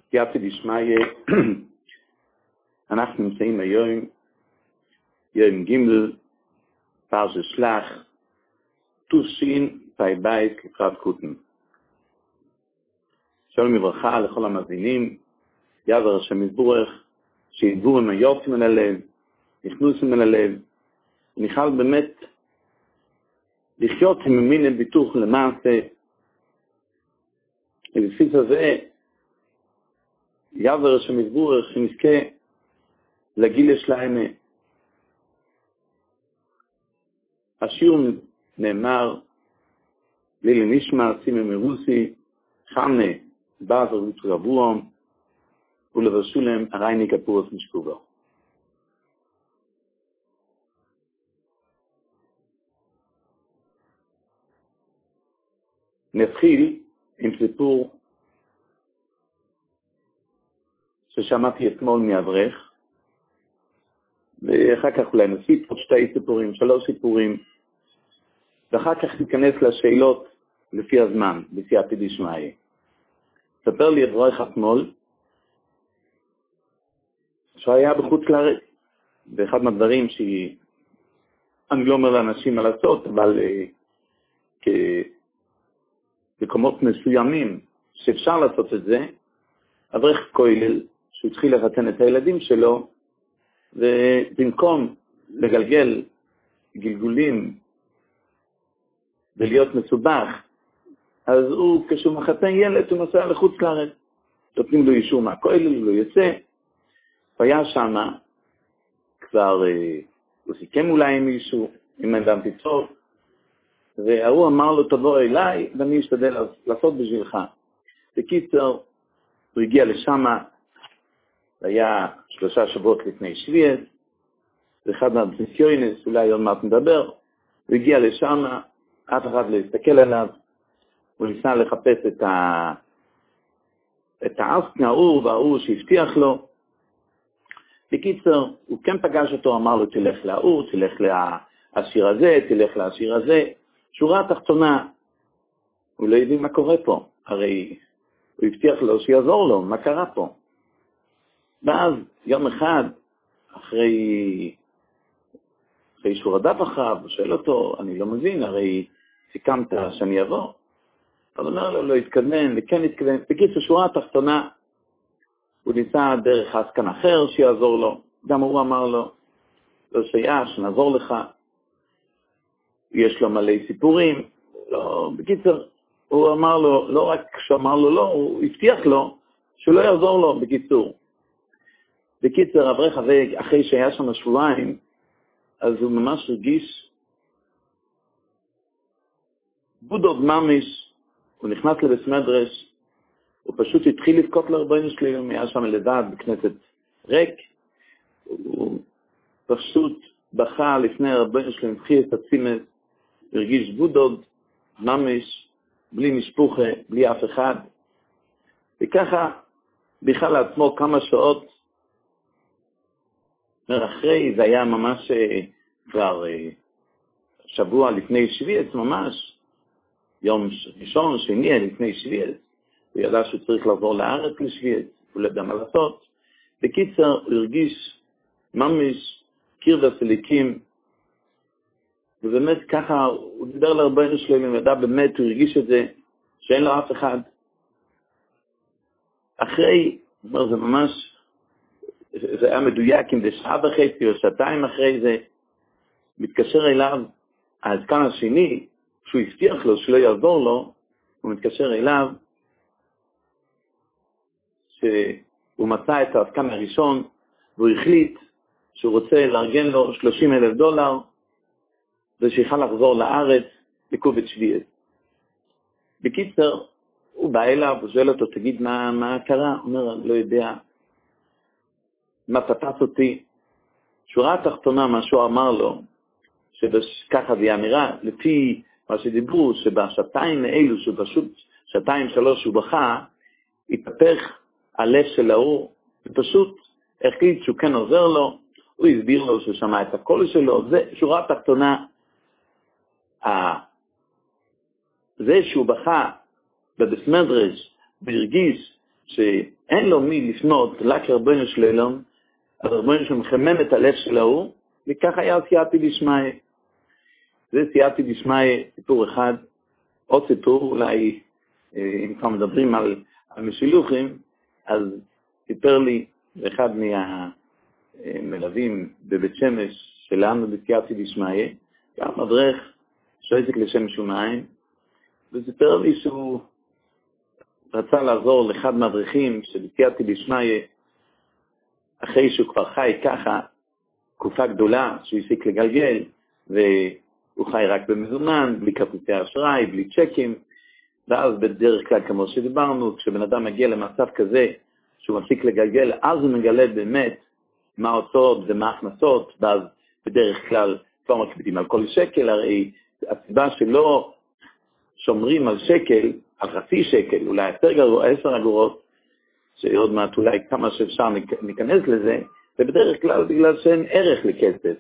יפי דשמיא, אנחנו נמצאים היום, יום ג' פרשת שלח, תושין פאי בית לקראת קוטן. שלום וברכה לכל המאזינים, יעבר השם יתברך, שידברו עם היופי מן הלב, נכנוסו מן הלב, ונוכל באמת לחיות עם מין ביטוח למעשה, ולפי זה יעבר השם יתברך שנזכה לגיל שלהם. השיר נאמר לילי נשמע סימי מרוסי חמנה בעבר ותרבוהם ולבשו להם הרייני כפורס משקובו. נתחיל עם סיפור ששמעתי אתמול מאברך, ואחר כך אולי נוסיף עוד 2 סיפורים, 3 סיפורים, ואחר כך ניכנס לשאלות לפי הזמן, בסייעתא דשמיא. ספר לי אברך אתמול, שהיה בחוץ לארץ, ואחד מהדברים שאני לא אומר לאנשים מה לעשות, אבל במקומות מסוימים שאפשר לעשות את זה, אברך כולל, שהוא התחיל לחתן את הילדים שלו, ובמקום לגלגל גלגולים ולהיות מסובך, אז הוא, כשהוא מחתן ילד, הוא נוסע לחוץ לארץ. נותנים לו אישור מהכולל, הוא לא יוצא. והיה שם, כבר הוא סיכם אולי עם מישהו, עם אדם טוב, והוא אמר לו, תבוא אליי, ואני אשתדל לעשות בשבילך. בקיצר, הוא הגיע לשם, היה 3 שבועות לפני שביעית, ואחד מהבסיסיונס, אולי עוד מעט נדבר, הוא הגיע לשם, אף אחד לא הסתכל עליו, הוא ניסה לחפש את האסקנה ההוא וההוא שהבטיח לו. בקיצר, הוא כן פגש אותו, אמר לו, תלך להוא, תלך לעשיר הזה, תלך לעשיר הזה. שורה התחתונה, הוא לא הבין מה קורה פה, הרי הוא הבטיח לו שיעזור לו, מה קרה פה? ואז יום אחד, אחרי שהוא רדף אחריו, הוא שואל אותו, אני לא מבין, הרי סיכמת שאני אבוא. אז הוא אומר לו, לא התכוון, וכן התכוון. בקיצור, שורה התחתונה, הוא ניסה דרך עסקן אחר שיעזור לו. גם הוא אמר לו, לא שייך, שנעזור לך. יש לו מלא סיפורים. לא, בקיצור, הוא אמר לו, לא רק כשהוא אמר לו לא, הוא הבטיח לו שהוא לא יעזור לו, בקיצור. בקיצור, אברך הזה, אחרי שהיה שם שבועיים, אז הוא ממש הרגיש בודוד ממש, הוא נכנס לבית מדרש, הוא פשוט התחיל לבכות לרבנו שלנו, היה שם לבד בכנסת ריק, הוא פשוט בכה לפני הרבנו שלנו, התחיל את הצימס, הרגיש בודוד ממש, בלי משפוחה, בלי אף אחד, וככה בכלל לעצמו כמה שעות, אחרי זה היה ממש כבר שבוע לפני שביעית, ממש יום ראשון, שני, לפני שביעית, הוא ידע שהוא צריך לעבור לארץ לשביעית, הוא לא ידע מה לעשות. בקיצר, הוא הרגיש ממש קרבת אליקים, ובאמת ככה, הוא דיבר לרבנו שלנו, הוא ידע באמת, הוא הרגיש את זה, שאין לו אף אחד. אחרי, זה ממש, זה היה מדויק, אם זה 1.5 שעות או 2 אחרי זה, מתקשר אליו, העסקן השני, שהוא הבטיח לו שלא יעזור לו, הוא מתקשר אליו, שהוא מצא את העסקן הראשון, והוא החליט שהוא רוצה לארגן לו $30,000, ושיוכל לחזור לארץ לקובת שביעית. בקיצר, הוא בא אליו, הוא שואל אותו, תגיד מה קרה? הוא אומר, אני לא יודע, מה פתח אותי? שורה התחתונה, מה שהוא אמר לו, שככה זה נראה, לפי מה שדיברו, שבשעתיים האלו, שפשוט 2-3 שהוא בכה, התהפך הלב של ההוא, ופשוט החליט שהוא כן עוזר לו, הוא הסביר לו שהוא שמע את הקול שלו, זה שורה התחתונה, זה שהוא בכה בבית מדרש, והרגיש שאין לו מי לפנות, רק רבנו שלום, אז רבנו שמחמם את הלב שלו, וכך היה סייעתא דשמיא. זה סייעתא דשמיא, סיפור אחד. עוד סיפור, אולי, אם כבר מדברים על משילוחים, אז סיפר לי אחד מהמלווים בבית שמש, שלנו בסייעתא דשמיא, גם מדריך שעסק לשם שמיים, וסיפר לי שהוא רצה לעזור לאחד מדריכים שבסייעתא דשמיא, אחרי שהוא כבר חי ככה, תקופה גדולה, שהוא הפסיק לגלגל, והוא חי רק במזומן, בלי כרטיסי אשראי, בלי צ'קים, ואז בדרך כלל, כמו שדיברנו, כשבן אדם מגיע למצב כזה, שהוא מפסיק לגלגל, אז הוא מגלה באמת מה ההוצאות ומה ההכנסות, ואז בדרך כלל כבר מקפידים על כל שקל, הרי הסיבה שלא שומרים על שקל, על חצי שקל, אולי 10 אגורות, שעוד מעט אולי כמה שאפשר ניכנס לזה, ובדרך כלל בגלל שאין ערך לכסף.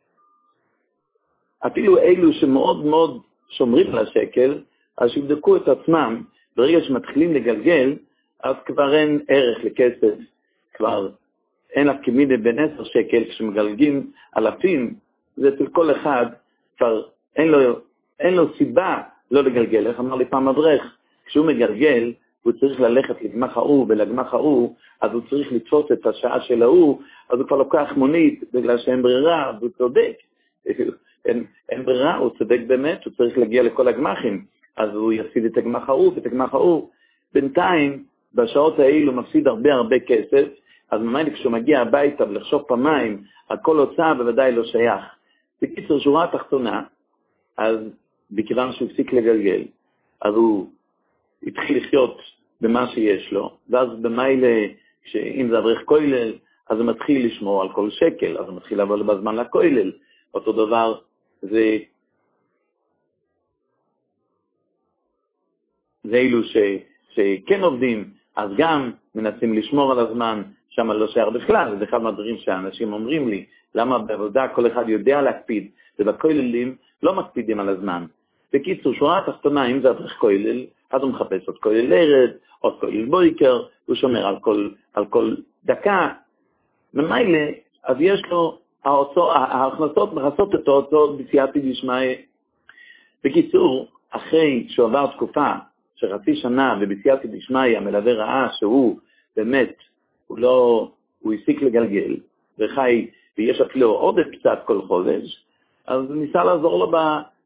אפילו אלו שמאוד מאוד שומרים על השקל, אז שיבדקו את עצמם, ברגע שמתחילים לגלגל, אז כבר אין ערך לכסף, כבר אין אף כמידה בין 10 שקל, כשמגלגים אלפים, זה אצל כל אחד, כבר אין לו סיבה לא לגלגל. איך אמר לי פעם מדריך, כשהוא מגלגל, הוא צריך ללכת לגמח ההוא, ולגמח ההוא, אז הוא צריך לתפוס את השעה של ההוא, אז הוא כבר לוקח מונית, בגלל שאין ברירה, אז הוא צודק. אין ברירה, הוא צודק באמת, הוא צריך להגיע לכל הגמחים, אז הוא יפסיד את הגמח ההוא ואת הגמח ההוא. בינתיים, בשעות האלו הוא מפסיד הרבה כסף, אז ממש כשהוא מגיע הביתה ולחשוב פעמיים, הכל הוצאה בוודאי לא שייך. בקיצור, שורה התחתונה, אז בכיוון שהוא הפסיק לגלגל, אז הוא התחיל לחיות במה שיש לו, ואז במיילה, אם זה אברך כולל, אז הוא מתחיל לשמור על כל שקל, אז הוא מתחיל לבוא בזמן לכולל. אותו דבר, זה אלו שכן עובדים, אז גם מנסים לשמור על הזמן, שם לא שייך בכלל. זה אחד מהדברים שהאנשים אומרים לי, למה בעבודה כל אחד יודע להקפיד, ובכוללים לא מקפידים על הזמן. בקיצור, שורה התחתונה, אם זה אברך כולל, אז הוא מחפש עוד כולל ערב, עוד כולל בויקר, הוא שומר על כל דקה. ממילא, אז יש לו ההכנסות מכסות את ההוצאות בסייעתא דשמיא. בקיצור, אחרי שהוא עבר תקופה שחצי שנה ובסייעתא דשמיא המלווה ראה שהוא באמת, הוא הפסיק לגלגל וחי, ויש אפילו עוד קצת כל חודש, אז הוא ניסה לעזור לו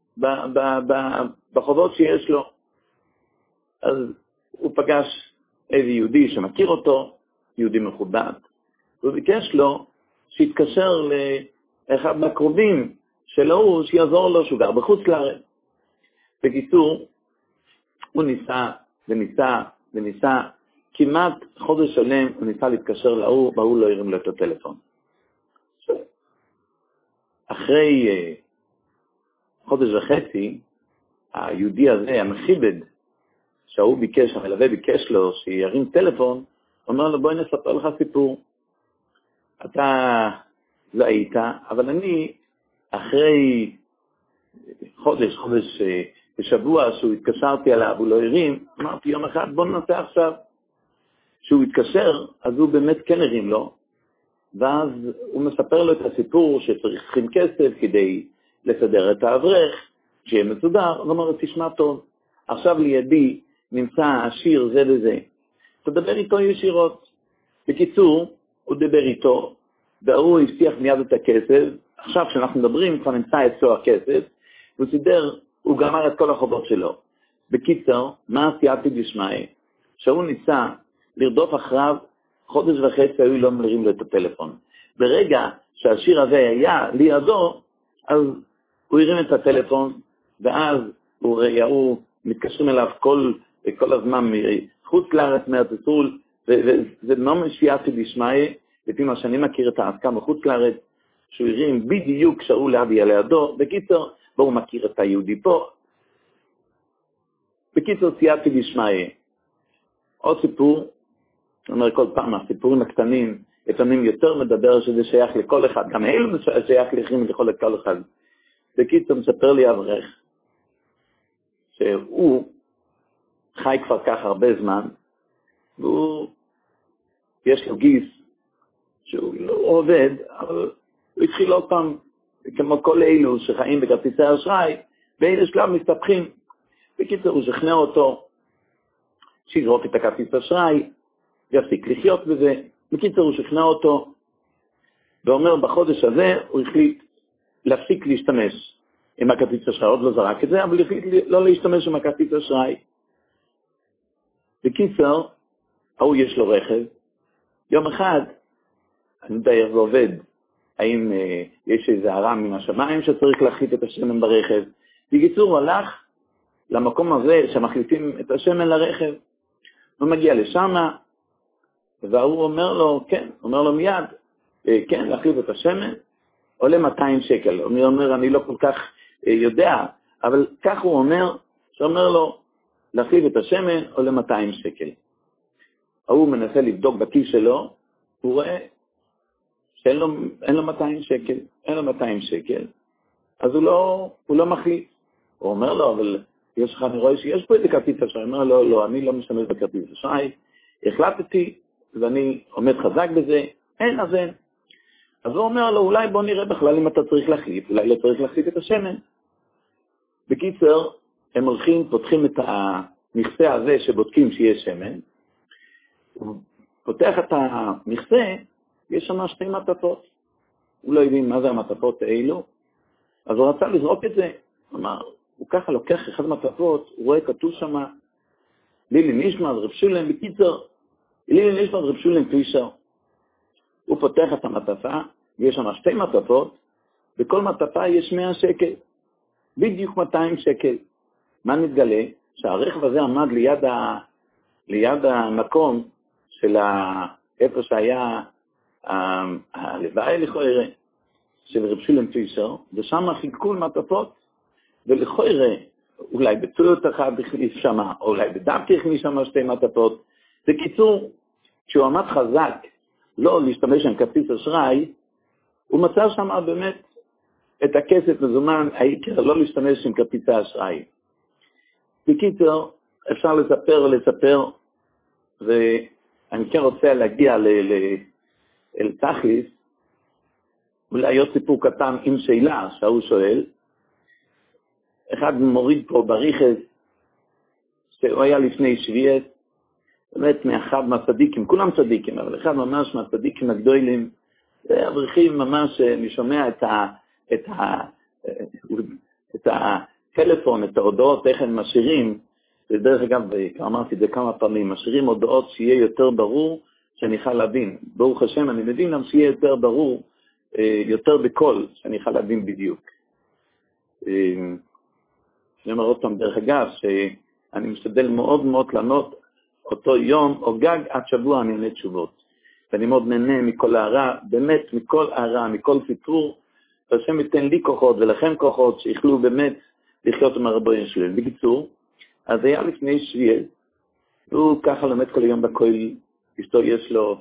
בחובות שיש לו. אז הוא פגש איזה יהודי שמכיר אותו, יהודי מכובד, והוא ביקש לו שיתקשר לאחד מהקרובים שלו, שיעזור לו, שהוא גר בחוץ לארץ. בקיצור, הוא וניסה, כמעט חודש שלם הוא ניסה להתקשר להוא, והוא לא הרים לו את הטלפון. אחרי חודש וחצי, היהודי הזה, המכיבד, שהוא ביקש, המלווה ביקש לו שירים טלפון, אומר לו, בואי נספר לך סיפור. אתה לא היית, אבל אני, אחרי חודש בשבוע שהוא התקשרתי עליו, הוא לא הרים, אמרתי יום אחד, בוא ננסה עכשיו. כשהוא התקשר, אז הוא באמת כן הרים לו, ואז הוא מספר לו את הסיפור שצריכים כסף כדי לסדר את האברך, שיהיה מסודר. הוא אומר, תשמע טוב, עכשיו לידי נמצא השיר זה וזה, תדבר איתו ישירות. בקיצור, הוא דבר איתו, והוא הבטיח מיד את הכסף. עכשיו כשאנחנו מדברים, כבר נמצא אצלו הכסף, הוא סידר, הוא גמר את כל החובות שלו. בקיצור, מה סייעתא דשמיא? שהוא ניסה לרדוף אחריו, חודש וחצי היו לא מרים לו את הטלפון. ברגע שהשיר הזה היה לידו, אז הוא הרים את הטלפון, ואז הוא מתקשרים אליו כל הזמן מחוץ לארץ, מארץ ישראל, וזה ממש סייעתא דשמיא, לפי מה שאני מכיר את העסקה מחוץ לארץ, שהוא הרים בדיוק כשהוא להביא לידו. בקיצור, והוא מכיר את היהודי פה. בקיצור, סייעתא דשמיא. עוד סיפור, אני אומר כל פעם, הסיפורים הקטנים, לפעמים יותר מדבר שזה שייך לכל אחד, גם אלו שייך לכל אחד. בקיצור, מספר לי אברך, שהוא חי כבר כך הרבה זמן, והוא יש לו גיס שהוא לא עובד, אבל הוא התחיל עוד פעם, כמו כל אלו שחיים בכרטיסי אשראי, באיזה שלב מסתבכים. בקיצור, הוא שכנע אותו שיזרוק את הכרטיס אשראי, יפסיק לחיות בזה. בקיצור, הוא שכנע אותו, ואומר בחודש הזה הוא החליט להפסיק להשתמש עם הכרטיס אשראי. עוד לא זרק את זה, אבל החליט לא להשתמש עם הכרטיס אשראי. בקיצור, הוא יש לו רכב. יום אחד, אני יודע איך זה עובד, האם יש איזה הרם מן השמיים שצריך להחליט את השמן ברכב. בקיצור, הוא הלך למקום הזה שמחליטים את השמן לרכב. הוא מגיע לשם, והוא אומר לו, כן, אומר לו מיד, כן, להחליט את השמן, עולה 200 שקל. הוא אומר, אני לא כל כך יודע, אבל כך הוא אומר, שאומר לו, להחליט את השמן, עולה 200 שקל. הוא מנסה לבדוק בכיס שלו, הוא רואה שאין לו 200 שקל, אין לו 200 שקל, אז הוא לא מחליט. הוא אומר לו, אבל אני רואה שיש פה איזה כרטיס אשראי. הוא אומר לו, לא, אני לא משתמש בכרטיס אשראי, החלטתי, ואני עומד חזק בזה, אין אז אין. אז הוא אומר לו, אולי בוא נראה בכלל אם אתה צריך להחליט, אולי לא צריך להחליט את השמן. בקיצר, הם הולכים, פותחים את המכסה הזה שבודקים שיש שמן, הוא פותח את המכסה, יש שם 2 מטפות. הוא לא יודעים מה זה המטפות האלו, אז הוא רצה לזרוק את זה. הוא ככה לוקח אחד המטפות, הוא רואה כתוב שם, לילי נשמע, רב שולם, בקיצר, לילי נשמע, רב שולם פישר. הוא פותח את המטפה, ויש שם 2 מטפות, בכל מטפה יש 100 שקל, בדיוק 200 שקל. מה נתגלה? שהרכב הזה עמד ליד המקום של איפה שהיה הלוואי לכוירה של רב שולם פישר, ושם חילקו מטפות, ולכוירה, אולי בטויות אחד הכניס שם, או אולי בדווקא הכניס שם 2 מטפות. בקיצור, כשהוא עמד חזק, לא להשתמש עם כרטיס אשראי, הוא מצא שם באמת את הכסף מזומן, העיקר לא להשתמש עם כרטיס האשראי. בקיצור, אפשר לספר, ואני כן רוצה להגיע אל תכליס, אולי עוד סיפור קטן עם שאלה שהוא שואל. אחד מוריד פה בריחס, שהוא היה לפני שביעת, באמת מאחד מהצדיקים, כולם צדיקים, אבל אחד ממש מהצדיקים הגדולים, אברכים ממש, אני שומע את הטלפון, את ההודעות, איך הם משאירים, ודרך אגב, אמרתי את זה כמה פעמים, משאירים הודעות שיהיה יותר ברור, שאני יכול להבין. ברוך השם, אני מבין גם שיהיה יותר ברור, יותר בכל, שאני יכול להבין בדיוק. אני אומר עוד פעם, דרך אגב, שאני משתדל מאוד מאוד לענות אותו יום, או גג עד שבוע אני עונה תשובות. ואני מאוד נהנה מכל הערה, באמת מכל הערה, מכל סיפור, והשם ייתן לי כוחות ולכם כוחות, שיכלו באמת לחיות עם הרבויים שלהם. בקיצור, אז היה לפני שביעי, הוא ככה לומד כל היום בכולל, אשתו יש לו,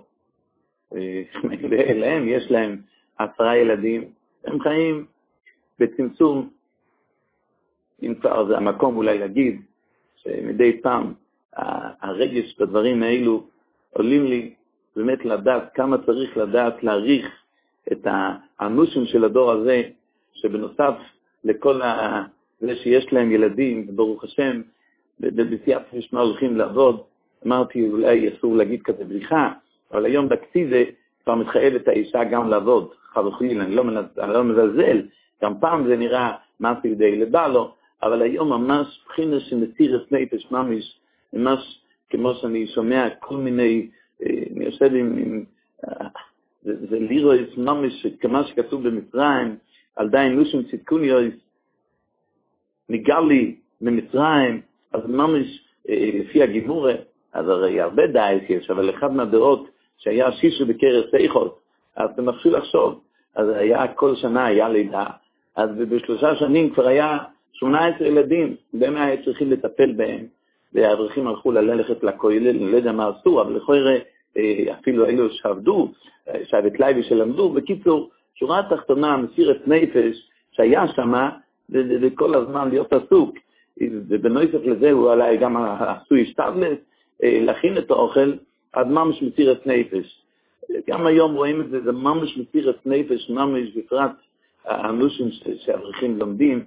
יש להם 10 ילדים, הם חיים בצמצום, נמצא, זה המקום אולי להגיד, שמדי פעם הרגש בדברים האלו עולים לי באמת לדעת כמה צריך לדעת להעריך את האנושים של הדור הזה, שבנוסף לכל זה שיש להם ילדים, ברוך השם, בסייעת משמע הולכים לעבוד, אמרתי אולי אסור להגיד כזה בריחה, אבל היום בקציזה כבר מתחייב את האישה גם לעבוד, חבוחיל, אני לא מזלזל, גם פעם זה נראה מעשי די לבעלו, אבל היום ממש בחינה שמסיר את נפש ממש, ממש כמו שאני שומע כל מיני, אני יושב עם זה לירויס ממש, כמה שכתוב במצרים, על די נושם צדקוניוס, ניגע לי במצרים, אז ממש לפי הגימורה, אז הרי הרבה דייס יש, אבל אחד מהדעות שהיה שישו בקרס איכות, אז אתם מחשו לחשוב, אז היה כל שנה היה לידה, אז ב3 שנים כבר היה 18 ילדים, בהם היה צריכים לטפל בהם, והאברכים הלכו ללכת לכולל, אני לא יודע מה עשו, אבל לכוירה אפילו אלו שעבדו, שבט לייבי שלמדו, בקיצור, שורה התחתונה, מסיר את נפש שהיה שמה, וכל הזמן להיות עסוק, ובנוסף לזה הוא עליי גם עשו השתבלת, להכין את האוכל, עד ממש מסירת נפש. גם היום רואים את זה, זה ממש מסירת נפש, ממש בפרט האנושים שהאברכים לומדים,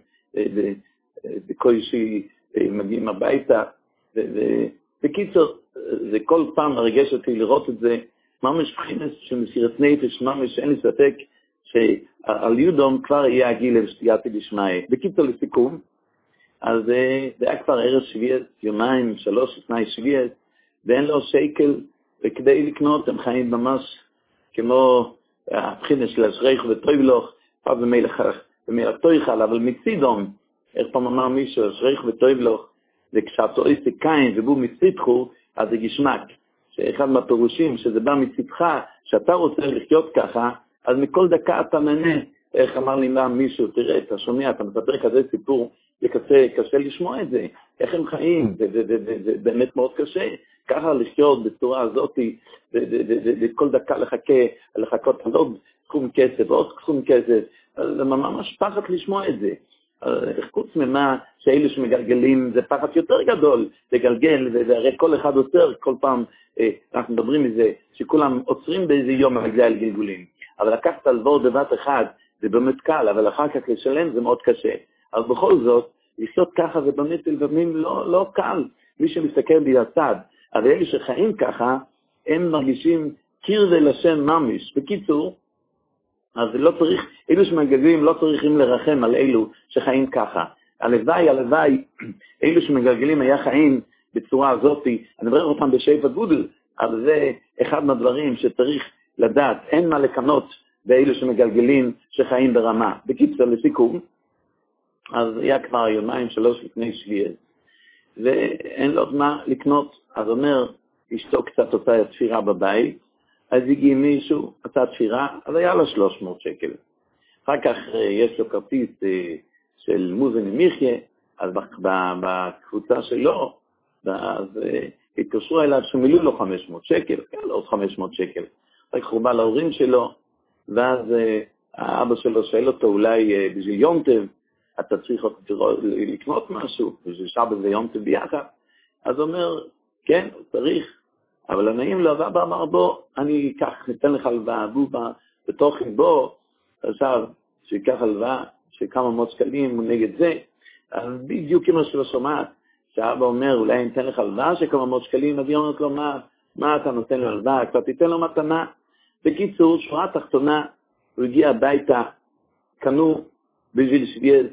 בקושי מגיעים הביתה. בקיצור, זה כל פעם מרגש אותי לראות את זה, ממש מבחינת של מסירת נפש, ממש אין לי ספק שעל יודום כבר יהיה הגיל לסייעתא דשמיא. בקיצור, לסיכום, אז זה היה כבר ערב שביעית, יומיים, 3 לפני שביעית, ואין לו שקל, וכדי לקנות הם חיים ממש כמו הבחינה של אשריך וטויבלוך, פעם במילא תויכל, אבל מצידום, איך פעם אמר מישהו, אשריך וטויבלוך, וכשאתו איסי קין ובו מצידכו, אז זה גשמק. שאחד מהפירושים, שזה בא מצידך, שאתה רוצה לחיות ככה, אז מכל דקה אתה נהנה. איך אמר לי מישהו, תראה, אתה שומע, אתה מספר כזה סיפור, זה קשה לשמוע את זה. איך הם חיים? זה באמת מאוד קשה. ככה לחיות בצורה הזאת, וכל דקה לחכות על עוד סכום כסף, עוד סכום כסף. זה ממש פחד לשמוע את זה. חוץ ממה שאלו שמגלגלים, זה פחד יותר גדול לגלגל, והרי כל אחד עוצר, כל פעם אנחנו מדברים מזה, שכולם עוצרים באיזה יום בגלל גלגולים. אבל לקחת הלוואות בבת אחד, זה באמת קל, אבל אחר כך לשלם זה מאוד קשה. אז בכל זאת, לעשות ככה זה באמת לפעמים לא קל, מי שמסתכל ביצד. אבל אלו שחיים ככה, הם מרגישים קרבה לשם ממש. בקיצור, אז לא צריך, אלו שמגלגלים לא צריכים לרחם על אלו שחיים ככה. הלוואי, אלו שמגלגלים היה חיים בצורה הזאת, אני מברך אותם בשפע גודל, אבל זה אחד מהדברים שצריך לדעת, אין מה לקנות באלו שמגלגלים שחיים ברמה. בקיצור, לסיכום, אז היה כבר יומיים 3 לפני שביעית, ואין לו מה לקנות, אז אומר, אשתו קצת עושה תפירה בבית, אז הגיע מישהו, עשה תפירה, אז היה לו 300 שקל. אחר כך יש לו כרטיס של מוזן ומחיה, אז בקבוצה שלו, אז התקשרו אליו שמילאו לו 500 שקל, כן, לו עוד 500 שקל. רק הוא בא להורים שלו, ואז האבא שלו שואל אותו, אולי בשביל יום טוב, אתה צריך לקנות משהו, בשביל שבת ויום טוב ביחד. אז הוא אומר, כן, צריך. אבל הנעים לו, ואבא אמר בו, אני ניתן לך הלוואה, בובה, בתוך בו, עכשיו, שיקח הלוואה, שכמה מאות שקלים הוא נגד זה, אז בדיוק כמו שלא שומעת, שהאבא אומר, אולי ניתן לך הלוואה שכמה מאות שקלים, אז היא אומרת לו, מה אתה נותן לו הלוואה? כבר תיתן לו מתנה. בקיצור, שורה תחתונה, הוא הגיע הביתה, קנו בשביל שביעית,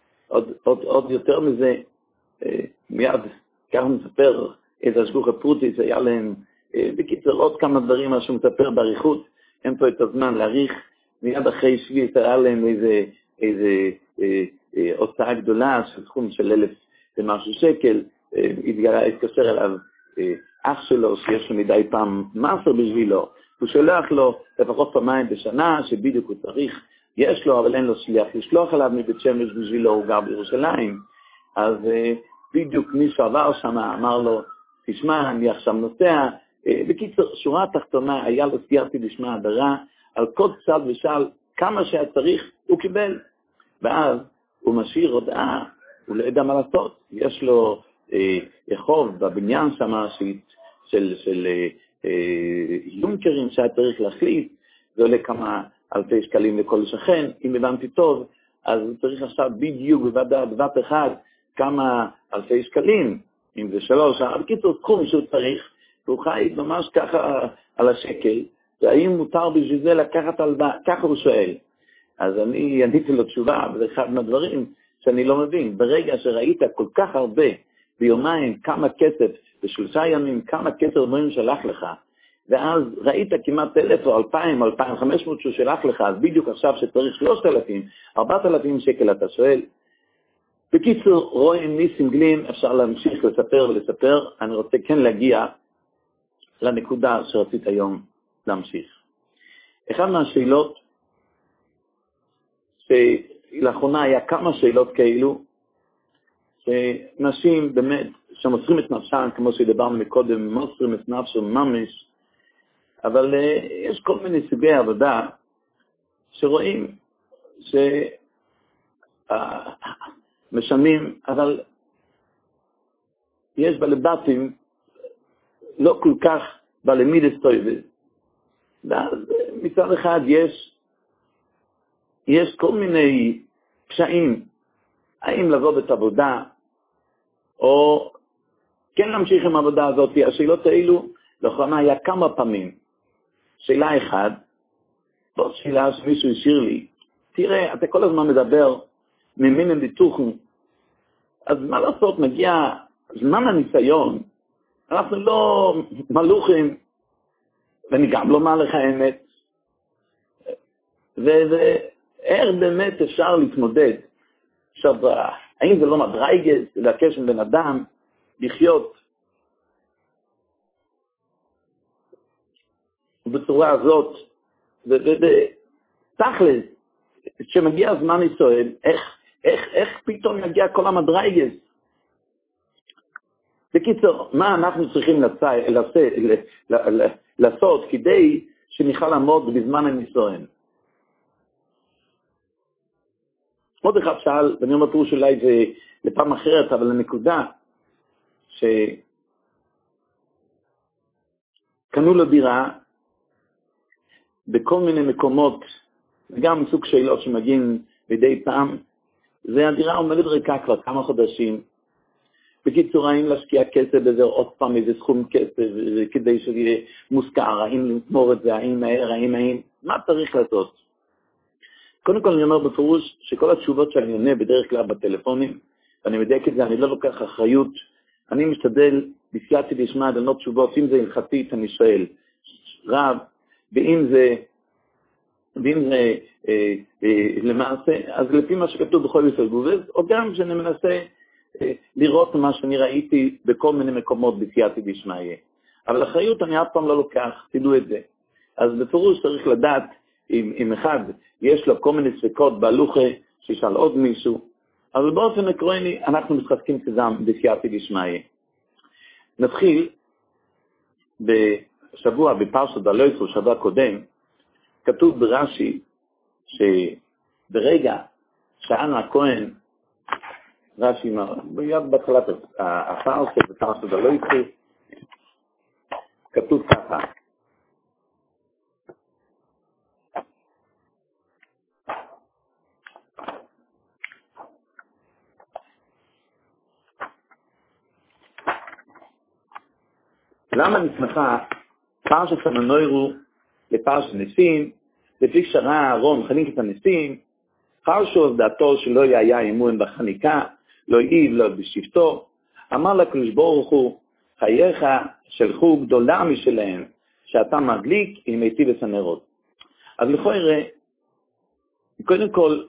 עוד יותר מזה, מיד, ככה מספר, את השגוך הפרוטיס, היה להם, בקיצור, עוד כמה דברים, מה שהוא מספר בעריכות, אין פה את הזמן להעריך, מיד אחרי שביעית, היה להם איזה הוצאה גדולה, של סכום של 1,000 ומשהו שקל, התקשר אליו אח שלו, שיש לו מדי פעם מסר בשבילו, הוא שולח לו לפחות פעמיים בשנה, שבדיוק הוא צריך, יש לו, אבל אין לו שליח לשלוח עליו מבית שמש בשבילו, הוא גר בירושלים, אז בדיוק מישהו עבר שם, אמר לו, תשמע, אני עכשיו נוסע. בקיצור, שורה התחתונה, היה לו סייעתא דשמיא הדרה, על כל צד ושאל, כמה שהיה צריך, הוא קיבל. ואז הוא משאיר הודעה, הוא לא יודע מה לעשות. יש לו יחוב בבניין שם של יונקרים שהיה צריך להחליט, זה עולה כמה אלפי שקלים לכל שכן, אם הבנתי טוב, אז הוא צריך עכשיו בדיוק בבת אחד, כמה אלפי שקלים, אם זה 3, בקיצור סכום שהוא צריך, והוא חי ממש ככה על השקל, והאם מותר בשביל זה לקחת הלוואה, ככה הוא שואל. אז אני עניתי לו תשובה, וזה אחד מהדברים שאני לא מבין, ברגע שראית כל כך הרבה, ביומיים כמה כסף, ב3 ימים כמה כסף אומרים שלח לך, ואז ראית כמעט 1,000 או 2,000 או 2,500 שהוא שלח לך, אז בדיוק עכשיו שצריך 3,000, 4,000 שקל אתה שואל, בקיצור, רואים ניסים גלים, אפשר להמשיך לספר, אני רוצה כן להגיע לנקודה שרצית היום להמשיך. אחד מהשאלות, שלאחרונה היה כמה שאלות כאלו, שנשים באמת, שמוסרים את נפשם, כמו שדיברנו מקודם, מוסרים את נפשם ממש, אבל יש כל מיני סוגי עבודה, שרואים משלמים, אבל יש בלבטים לא כל כך בלמידס טויבס. ואז מצד אחד יש כל מיני קשיים, האם לעבוד את עבודה, או כן להמשיך עם העבודה הזאת. השאלות האלו, לאחרונה היה כמה פעמים. שאלה אחת, זאת שאלה שמישהו השאיר לי, תראה, אתה כל הזמן מדבר ממין ביטוחן, אז מה לעשות, מגיע זמן הניסיון, אנחנו לא מלוכים, ואני גם לא אומר לך האמת, ואיך באמת אפשר להתמודד? עכשיו, האם זה לא מדרגס, להקש עם בן אדם, לחיות בצורה הזאת, ותכלס, כשמגיע הזמן ישראל, איך פתאום יגיע כל המדרגס? בקיצור, מה אנחנו צריכים לעשות כדי שנוכל לעמוד בזמן הניסיון? עוד אחד שאל, ואני אומר תראו שאולי זה לפעם אחרת, אבל הנקודה שקנו לו דירה בכל מיני מקומות, וגם סוג שאלות שמגיעים מדי פעם, והדירה עומדת ריקה כבר כמה חודשים. בקיצור, האם להשקיע כסף בזה עוד פעם איזה סכום כסף כדי שיהיה מושכר, האם לתמור את זה, האם מהר, האם, מה צריך לעשות? קודם כל אני אומר בפירוש שכל התשובות שאני עונה בדרך כלל בטלפונים, ואני מדייק את זה, אני לא לוקח אחריות, אני משתדל בסייעתא דשמיא לענות תשובות, אם זה הלכתית אני שואל רב, ואם זה למעשה, אז לפי מה שכתוב בכל יסוד גובז, או גם שאני מנסה לראות מה שאני ראיתי בכל מיני מקומות בסייעתא דשמיא. אבל אחריות אני אף פעם לא לוקח, תדעו את זה. אז בפירוש צריך לדעת, אם אחד יש לו כל מיני ספקות בהלוכה, שישאל עוד מישהו, אבל באופן עקרוני אנחנו משחקים כזם בסייעתא דשמיא. נתחיל בשבוע בפרשת הלויצו, שבוע קודם, כתוב ברש"י שברגע שאנה הכהן, רש"י ביד בהתחלת הפרשת בפרשת הלויצו, כתוב ככה, למה נסמכה פרשת המנוירו לפרשת ניסים, לפי שראה אהרון חניק את הניסים, פרשו דעתו שלא היה אמון בחניקה, לא העיב לו בשבטו, אמר לקדוש ברוך הוא, חייך שלחו גדולה משלהם, שאתה מדליק עם היטיב את הנרות. אז לכאורה, קודם כל,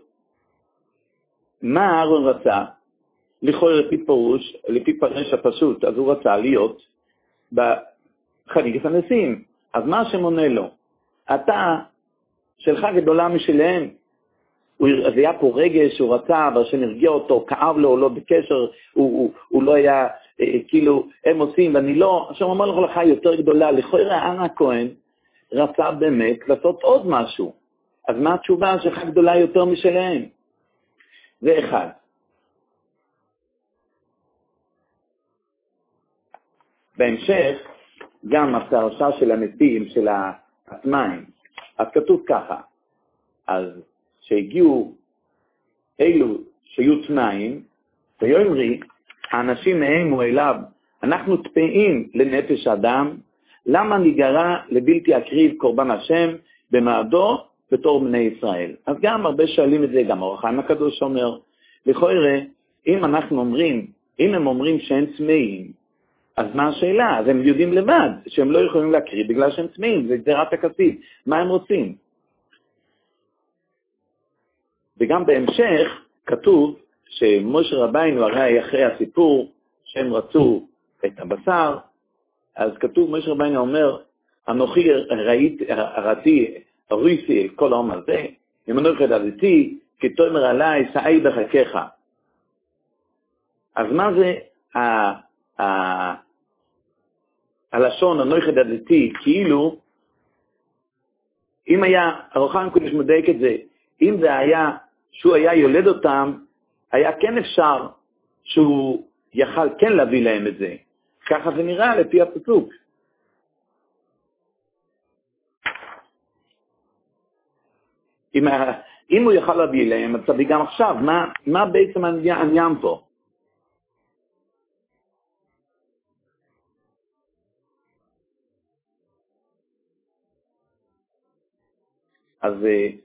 מה אהרון רצה? לכאורה לפי פרש הפשוט, אז הוא רצה להיות בחניקת הניסים. אז מה שמונה לו? אתה, שלך גדולה משלהם, זה היה פה רגש, הוא רצה, אבל שנרגיע אותו, כאב לו, לא בקשר, הוא לא היה, כאילו, הם עושים, ואני לא, עכשיו הוא אומר לך יותר גדולה, לכאורה אנה הכהן רצה באמת לעשות עוד משהו. אז מה התשובה? שלך גדולה יותר משלהם? זה אחד. בהמשך, גם הפרשה של הניסים, של הטמאים, אז כתוב ככה, אז שהגיעו אלו שיהיו טמאים, ויאמרי, האנשים מהם אליו, אנחנו טמאים לנפש אדם, למה ניגרע לבלתי אקריב קורבן השם במעדו בתור בני ישראל? אז גם הרבה שואלים את זה, גם אור החיים הקדוש אומר, לכאורה, אם הם אומרים שאין טמאים, אז מה השאלה? אז הם יודעים לבד שהם לא יכולים להקריב בגלל שהם טמאים, זה גזירת הכסיף. מה הם רוצים? וגם בהמשך כתוב שמשה רביינו הרי אחרי הסיפור שהם רצו את הבשר, אז כתוב משה רביינו אומר, אנוכי ראיתי הריסי כל העם הזה, אם אנוכי ידעתי, כי תאמר עליי סעי בחקיך. אז מה זה הלשון אנוכי ידעתי? כאילו, אם היה, הרוחן קודש מדייק את זה, אם זה היה שהוא היה יולד אותם, היה כן אפשר שהוא יכל כן להביא להם את זה. ככה זה נראה לפי הפסוק. אם הוא יוכל להביא להם, אז תביא גם עכשיו. מה בעצם העניין פה? אז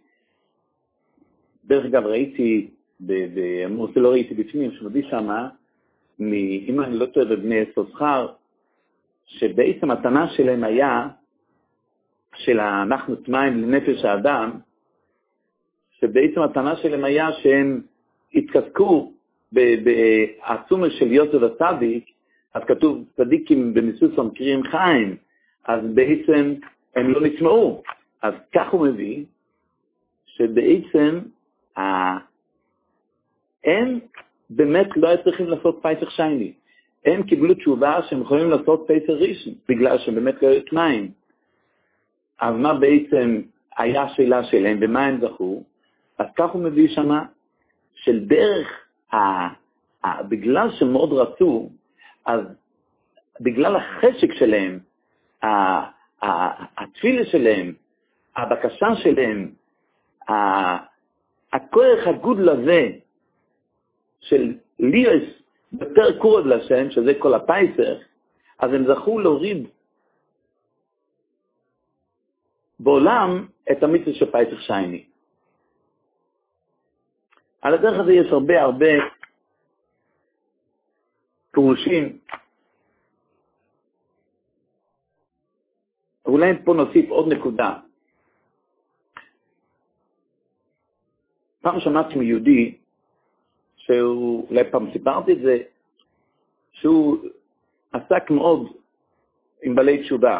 דרך אגב ראיתי, לא ראיתי בפנים, שמודי שמה, אם אני לא טועה בבני יששכר, שבעצם התנה שלהם היה, של אנחנו טמאים לנפש האדם, שבעצם התנה שלהם היה שהם התקסקו בעצומה של יוסף הצדיק, אז כתוב צדיקים במיסוס המקרים חיים, אז בעצם הם לא נשמעו. אז כך הוא מביא, שבעצם הם באמת לא היו צריכים לעשות פסח שני. הם קיבלו תשובה שהם יכולים לעשות פסח ראשון, בגלל שהם באמת לא היו תנאים. אז מה בעצם היה השאלה שלהם, במה הם זכו? אז כך הוא מביא שמה, של דרך, בגלל שהם מאוד רצו, אז בגלל החשק שלהם, התפילה שלהם, הבקשה שלהם, הכוח הגודל הזה, של להיות יותר קורב לשם, שזה כל הפסח, אז הם זכו להוריד בעולם את המצווה של פסח שני. על הדרך הזה יש הרבה פירושים. אולי פה נוסיף עוד נקודה. פעם שמעתי מיהודי, אולי פעם סיפרתי את זה, שהוא עסק מאוד עם בעלי תשובה.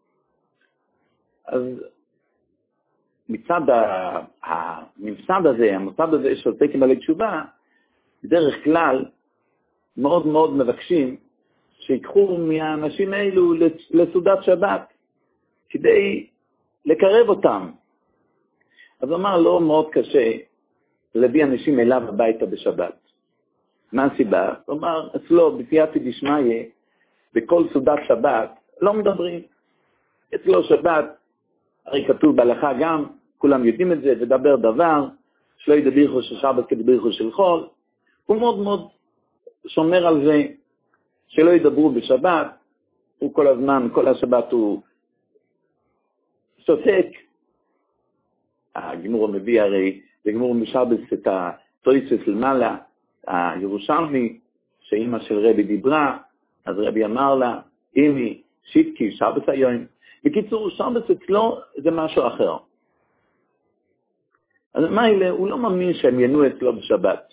אז מצד הממסד הזה שעוסק עם בעלי תשובה, בדרך כלל מאוד מאוד מבקשים שיקחו מהאנשים האלו לסעודת שבת, כדי לקרב אותם. אז הוא אמר, לא מאוד קשה להביא אנשים אליו הביתה בשבת. מה הסיבה? הוא אמר, אצלו בסייעתא דשמיא, בכל סעודת שבת, לא מדברים. אצלו שבת, הרי כתוב בהלכה גם, כולם יודעים את זה, ודבר דבר, שלא ידבריחו של שבת כדבריחו של חול. הוא מאוד מאוד שומר על זה, שלא ידברו בשבת, הוא כל הזמן, כל השבת הוא שותק. הגמור מביא הרי, הגמור משבץ את התויסס למעלה, הירושלמי, שאמא של רבי דיברה, אז רבי אמר לה, אמי, שיתקי, שבת היום. בקיצור, שבת אצלו זה משהו אחר. אז מה אלה? הוא לא מאמין שהם ינו אצלו בשבת.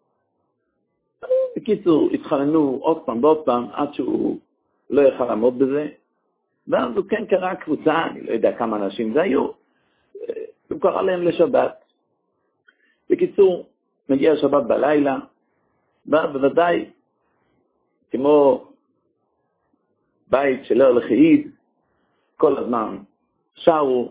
בקיצור, התחלנו עוד פעם ועוד פעם, עד שהוא לא יכל לעמוד בזה, ואז הוא כן קרא קבוצה, אני לא יודע כמה אנשים זה היו, הוא קרא להם לשבת. בקיצור, מגיע שבת בלילה, בוודאי, כמו בית שלא הולך העיד, כל הזמן שרו,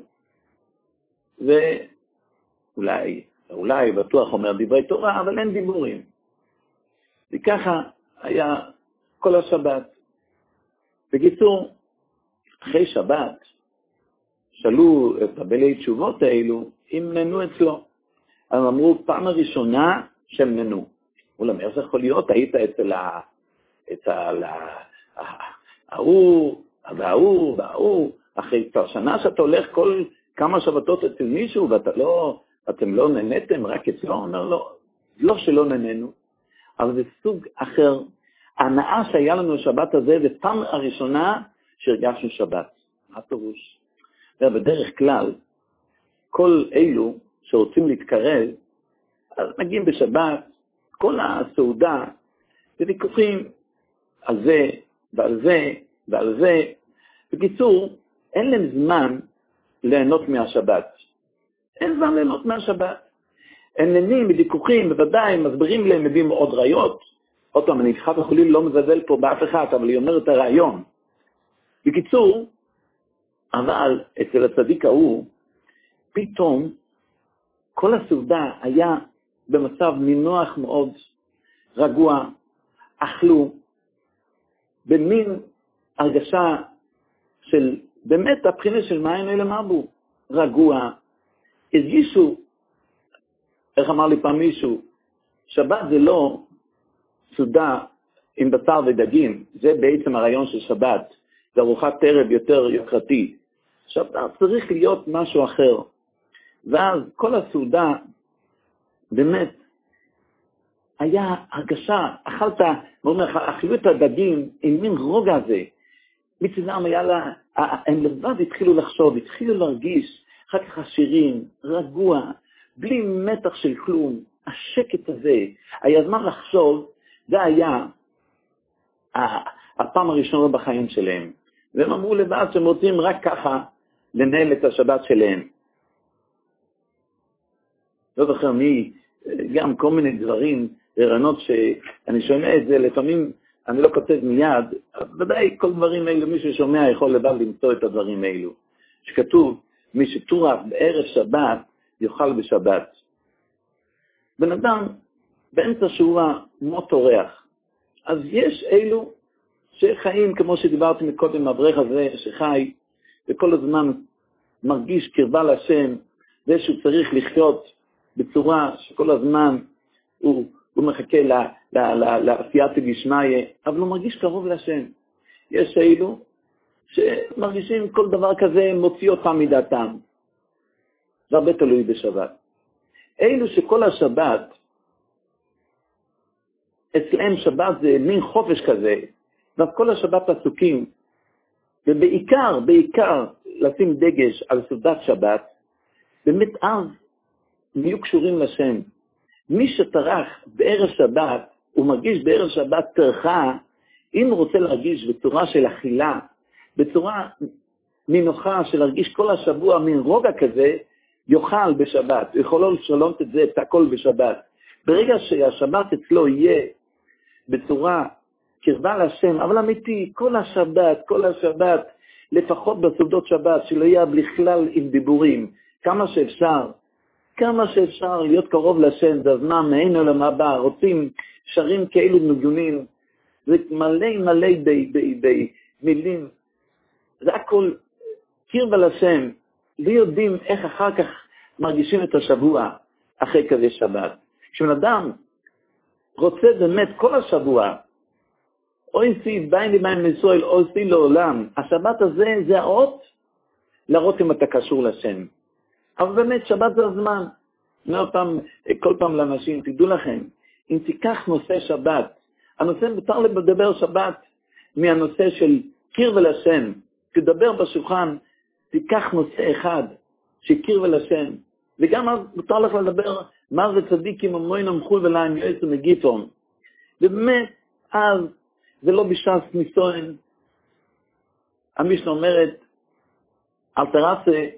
ואולי בטוח אומר דברי תורה, אבל אין דיבורים. וככה היה כל השבת. בקיצור, אחרי שבת, שאלו את הבעלי תשובות האלו, אם ננו אצלו. אז אמרו, פעם הראשונה שהם ננו. הוא אומר, איך זה יכול להיות? היית אצל ההוא, אחרי שנה שאתה הולך כל כמה שבתות אצל מישהו, ואתם לא נהנתם רק אצלו, אומר לו, לא שלא נהננו, אבל זה סוג אחר. ההנאה שהיה לנו השבת הזה, זה פעם הראשונה שהרגשנו שבת. מה פירוש? בדרך כלל, כל אלו שרוצים להתקרב, אז מגיעים בשבת, כל הסעודה, זה ויכוחים על זה ועל זה ועל זה. בקיצור, אין להם זמן ליהנות מהשבת. אין זמן ליהנות מהשבת. הם נהנים בוויכוחים, בוודאי, מסבירים להם, מביאים עוד ראיות. עוד פעם, אני חד וחלילה לא מזלזל פה באף אחד, אבל היא אומרת את הרעיון. בקיצור, אבל אצל הצדיק ההוא, פתאום כל הסעודה היה במצב נינוח מאוד, רגוע, אכלו, במין הרגשה של באמת הבחינה של מים אלה מבו, רגוע, הרגישו איך אמר לי פעם מישהו, שבת זה לא סעודה עם בשר ודגים, זה בעצם הרעיון של שבת, זה ארוחת ערב יותר יוקרתית. שבת צריך להיות משהו אחר. ואז כל הסעודה, באמת, היה הרגשה, אכלו את הדגים עם מין רוגע הזה. מצדם היה לה, הם לבד התחילו לחשוב, התחילו להרגיש, אחר כך השירים, רגוע, בלי מתח של כלום, השקט הזה, היה זמן לחשוב, זה היה הפעם הראשונה בחיים שלהם. והם אמרו לבד שהם רוצים רק ככה לנהל את השבת שלהם. לא זוכר מי, גם כל מיני דברים, רעיונות שאני שומע את זה, לפעמים אני לא כותב מיד, ודאי כל דברים האלו, מי ששומע יכול לבד למצוא את הדברים האלו. שכתוב, מי שטורח בערב שבת, יאכל בשבת. בן אדם, באמצע שבוע, מאוד טורח. אז יש אלו שחיים, כמו שדיברתי מקודם, אברך הזה שחי, וכל הזמן מרגיש קרבה לשם, זה שהוא צריך לחיות בצורה שכל הזמן הוא מחכה לעשייתא דשמיא, אבל הוא מרגיש קרוב לשם. יש אלו שמרגישים כל דבר כזה מוציא אותם מדעתם. זה הרבה תלוי בשבת. אלו שכל השבת, אצלם שבת זה מין חופש כזה, ואז כל השבת עסוקים, ובעיקר לשים דגש על סעודת שבת, באמת אז נהיו קשורים לשם. מי שטרח בערב שבת, הוא מרגיש בערב שבת טרחה, אם הוא רוצה להרגיש בצורה של אכילה, בצורה מנוחה של להרגיש כל השבוע מין רוגע כזה, יאכל בשבת, הוא יכול לשלוט את זה, את הכל בשבת. ברגע שהשבת אצלו יהיה בצורה קרבה לשם, אבל אמיתי, כל השבת, לפחות בסעודות שבת, שלא יהיה בכלל עם דיבורים, כמה שאפשר להיות קרוב לשם, זה הזמן מעין עולם הבא, רוצים שרים כאלו נגונים, זה מלא במילים, זה הכל קרבה לשם, לא יודעים איך אחר כך מרגישים את השבוע אחרי כזה שבת. כשבן אדם רוצה באמת כל השבוע, אוי סי בייני ביים ניסוי, אוי סי לעולם, השבת הזה זה האות לראות אם אתה קשור לשם. אבל באמת שבת זה הזמן. כל פעם לאנשים, תדעו לכם, אם תיקח נושא שבת, הנושא מותר לדבר שבת מהנושא של קרבה לשם, תדבר בשולחן, תיקח נושא אחד שקרבה לשם, וגם אז מותר לך לדבר מה זה צדיקים המוין המחול ולהם יועץ ומגיפון. ובאמת, אז זה לא בש"ס ניסוין. המשנה אומרת, אל תרסה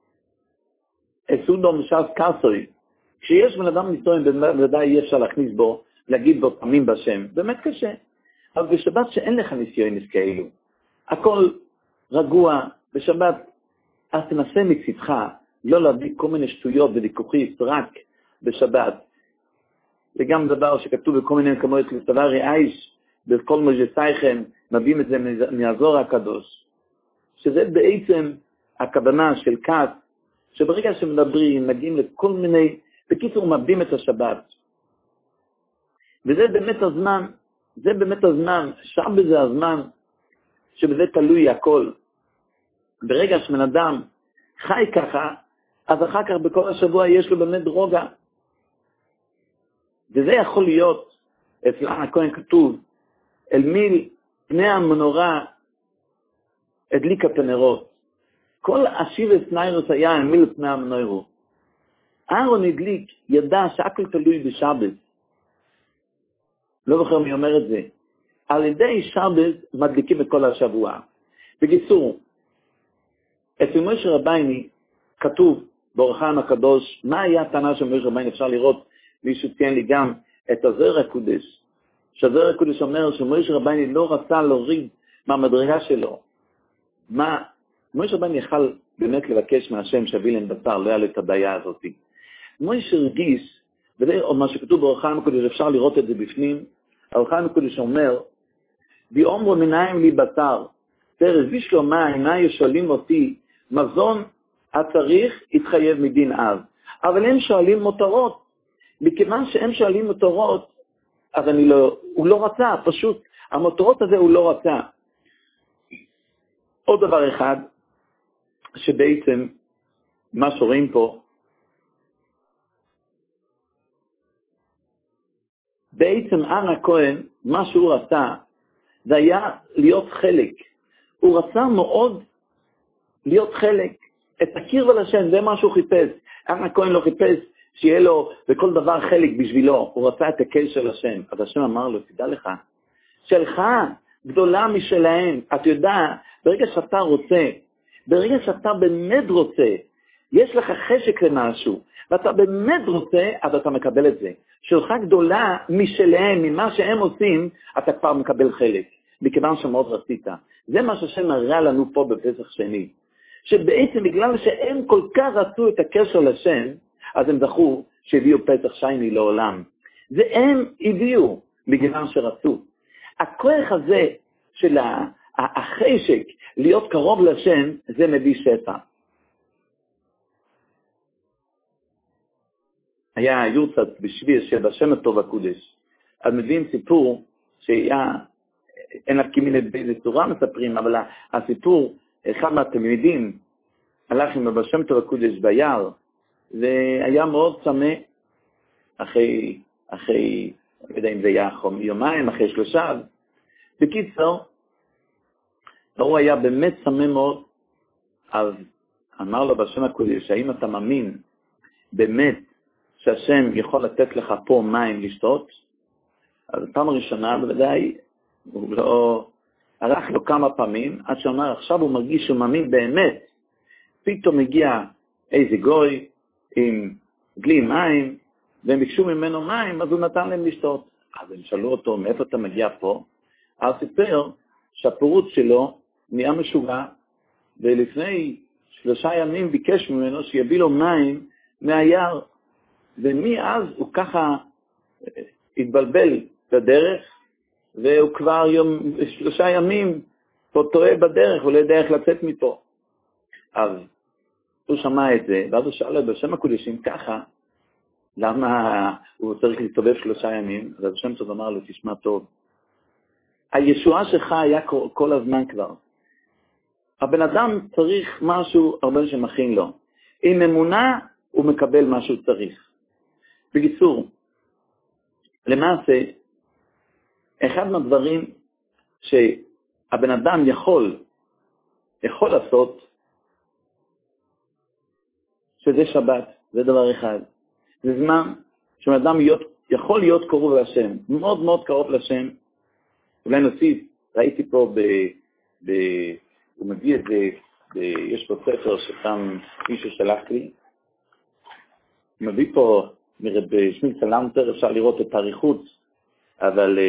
אסודו מש"ס קסוי. כשיש בן אדם ניסוין, בוודאי אי אפשר להכניס בו, להגיד בו פעמים בשם. באמת קשה. אבל בשבת שאין לך ניסיון כאלו, הכל רגוע, בשבת, אז תנסה מצדך, לא להביא כל מיני שטויות וויכוחים רק בשבת. וגם דבר שכתוב בכל מיני מקומות, לסבר האיש, בכל מוז'סייכם, מביאים את זה מהזוהר הקדוש. שזה בעצם הכוונה של כת, שברגע שמדברים, מגיעים לכל מיני, בקיצור מאבדים את השבת. וזה באמת הזמן, שם בזה הזמן, שבזה תלוי הכל. ברגע שבן אדם חי ככה, אז אחר כך בכל השבוע יש לו באמת רוגע. וזה יכול להיות, אצלנו הכהן כתוב, אל מיל פני המנורה הדליק את הנרות. כל השיבס ניירוס היה אל מיל פני המנורה. אהרון הדליק, ידע שהכל תלוי בשבת. לא זוכר מי אומר את זה. על ידי שבת מדליקים את כל השבוע. בקיצור, אצל משה רבייני כתוב באור החיים הקדוש, מה היה הטענה של משה רבייני? אפשר לראות, מישהו תיין לי גם את הזוהר הקודש. שהזוהר הקודש אומר שמשה רבייני לא רצה להוריד מהמדרגה שלו. משה רבייני יכל באמת לבקש מהשם שהביא להם בשר, לא היה לו את הבעיה הזאת. משה הרגיש, וזה מה שכתוב באור החיים הקודש, אפשר לראות את זה בפנים, האור החיים הקודש אומר, ביאמרו מניים לי בשר, תרזיש לו מים, מה שואלים אותי, מזון הצריך יתחייב מדין אב. אבל הם שואלים מותרות. מכיוון שהם שואלים מותרות, אז הוא לא רצה, פשוט, המותרות הזה הוא לא רצה. עוד דבר אחד, שבעצם, מה שרואים פה, בעצם אנה כהן, מה שהוא רצה, זה היה להיות חלק. הוא רצה מאוד להיות חלק. את הקרבה לשם, זה מה שהוא חיפש. אנה כהן לא חיפש שיהיה לו בכל דבר חלק בשבילו. הוא רצה את הקשר לשם. אז השם אמר לו, תדע לך, שלך גדולה משלהם. אתה יודע, ברגע שאתה רוצה, ברגע שאתה באמת רוצה, יש לך חשק למשהו, ואתה באמת רוצה, אז אתה מקבל את זה. שלך גדולה משלהם, ממה שהם עושים, אתה כבר מקבל חלק, מכיוון שמאוד רצית. זה מה שהשם מראה לנו פה בפסח שני. שבעצם בגלל שהם כל כך רצו את הקשר לשם, אז הם זכו שהביאו פסח שני לעולם. זה הם הביאו, מכיוון שרצו. הכוח הזה של החשק להיות קרוב לשם, זה מביא שפע. היה יורצת בשביר של השם הטוב הקודש. אז מביאים סיפור שהיה, אין לה כמיני באיזה צורה מספרים, אבל הסיפור, אחד מהתלמידים הלך עם השם הטוב הקודש ביער, והיה מאוד צמא, אחרי, לא יודע אם זה היה יומיים, אחרי 3. בקיצור, הוא היה באמת צמא מאוד, אז אמר לו בשם הקודש, האם אתה מאמין באמת שהשם יכול לתת לך פה מים לשתות? אז פעם ראשונה בוודאי הוא לא ערך לו כמה פעמים, עד שאומר עכשיו הוא מרגיש שהוא מאמין באמת. פתאום הגיע איזה גוי עם גלי מים, והם ביקשו ממנו מים, אז הוא נתן להם לשתות. אז הם שאלו אותו, מאיפה אתה מגיע פה? אז סיפר שהפירוט שלו נהיה משוגע, ולפני 3 ימים ביקש ממנו שיביא לו מים מהיער, ומאז הוא ככה התבלבל בדרך, והוא כבר 3 ימים פה טועה בדרך, הוא לא יודע איך לצאת מפה. אז הוא שמע את זה, ואז הוא שאל לו בשם הקודשים ככה, למה הוא צריך להסתובב 3 ימים? אז השם טוב אמר לו, תשמע טוב, הישועה שלך היה כל הזמן כבר. הבן אדם צריך משהו הרבה שמכין לו. עם אמונה הוא מקבל מה שהוא צריך. בקיצור, למעשה, אחד מהדברים שהבן אדם יכול לעשות, שזה שבת, זה דבר אחד. זה זמן שבן אדם יכול להיות קרוב לשם, מאוד מאוד קרוב לשם. אולי נוסיף, ראיתי פה הוא מביא את זה, יש פה ספר ששם מישהו שלח לי, הוא מביא פה מרב שמיל סלנטר, אפשר לראות את האריכות, אבל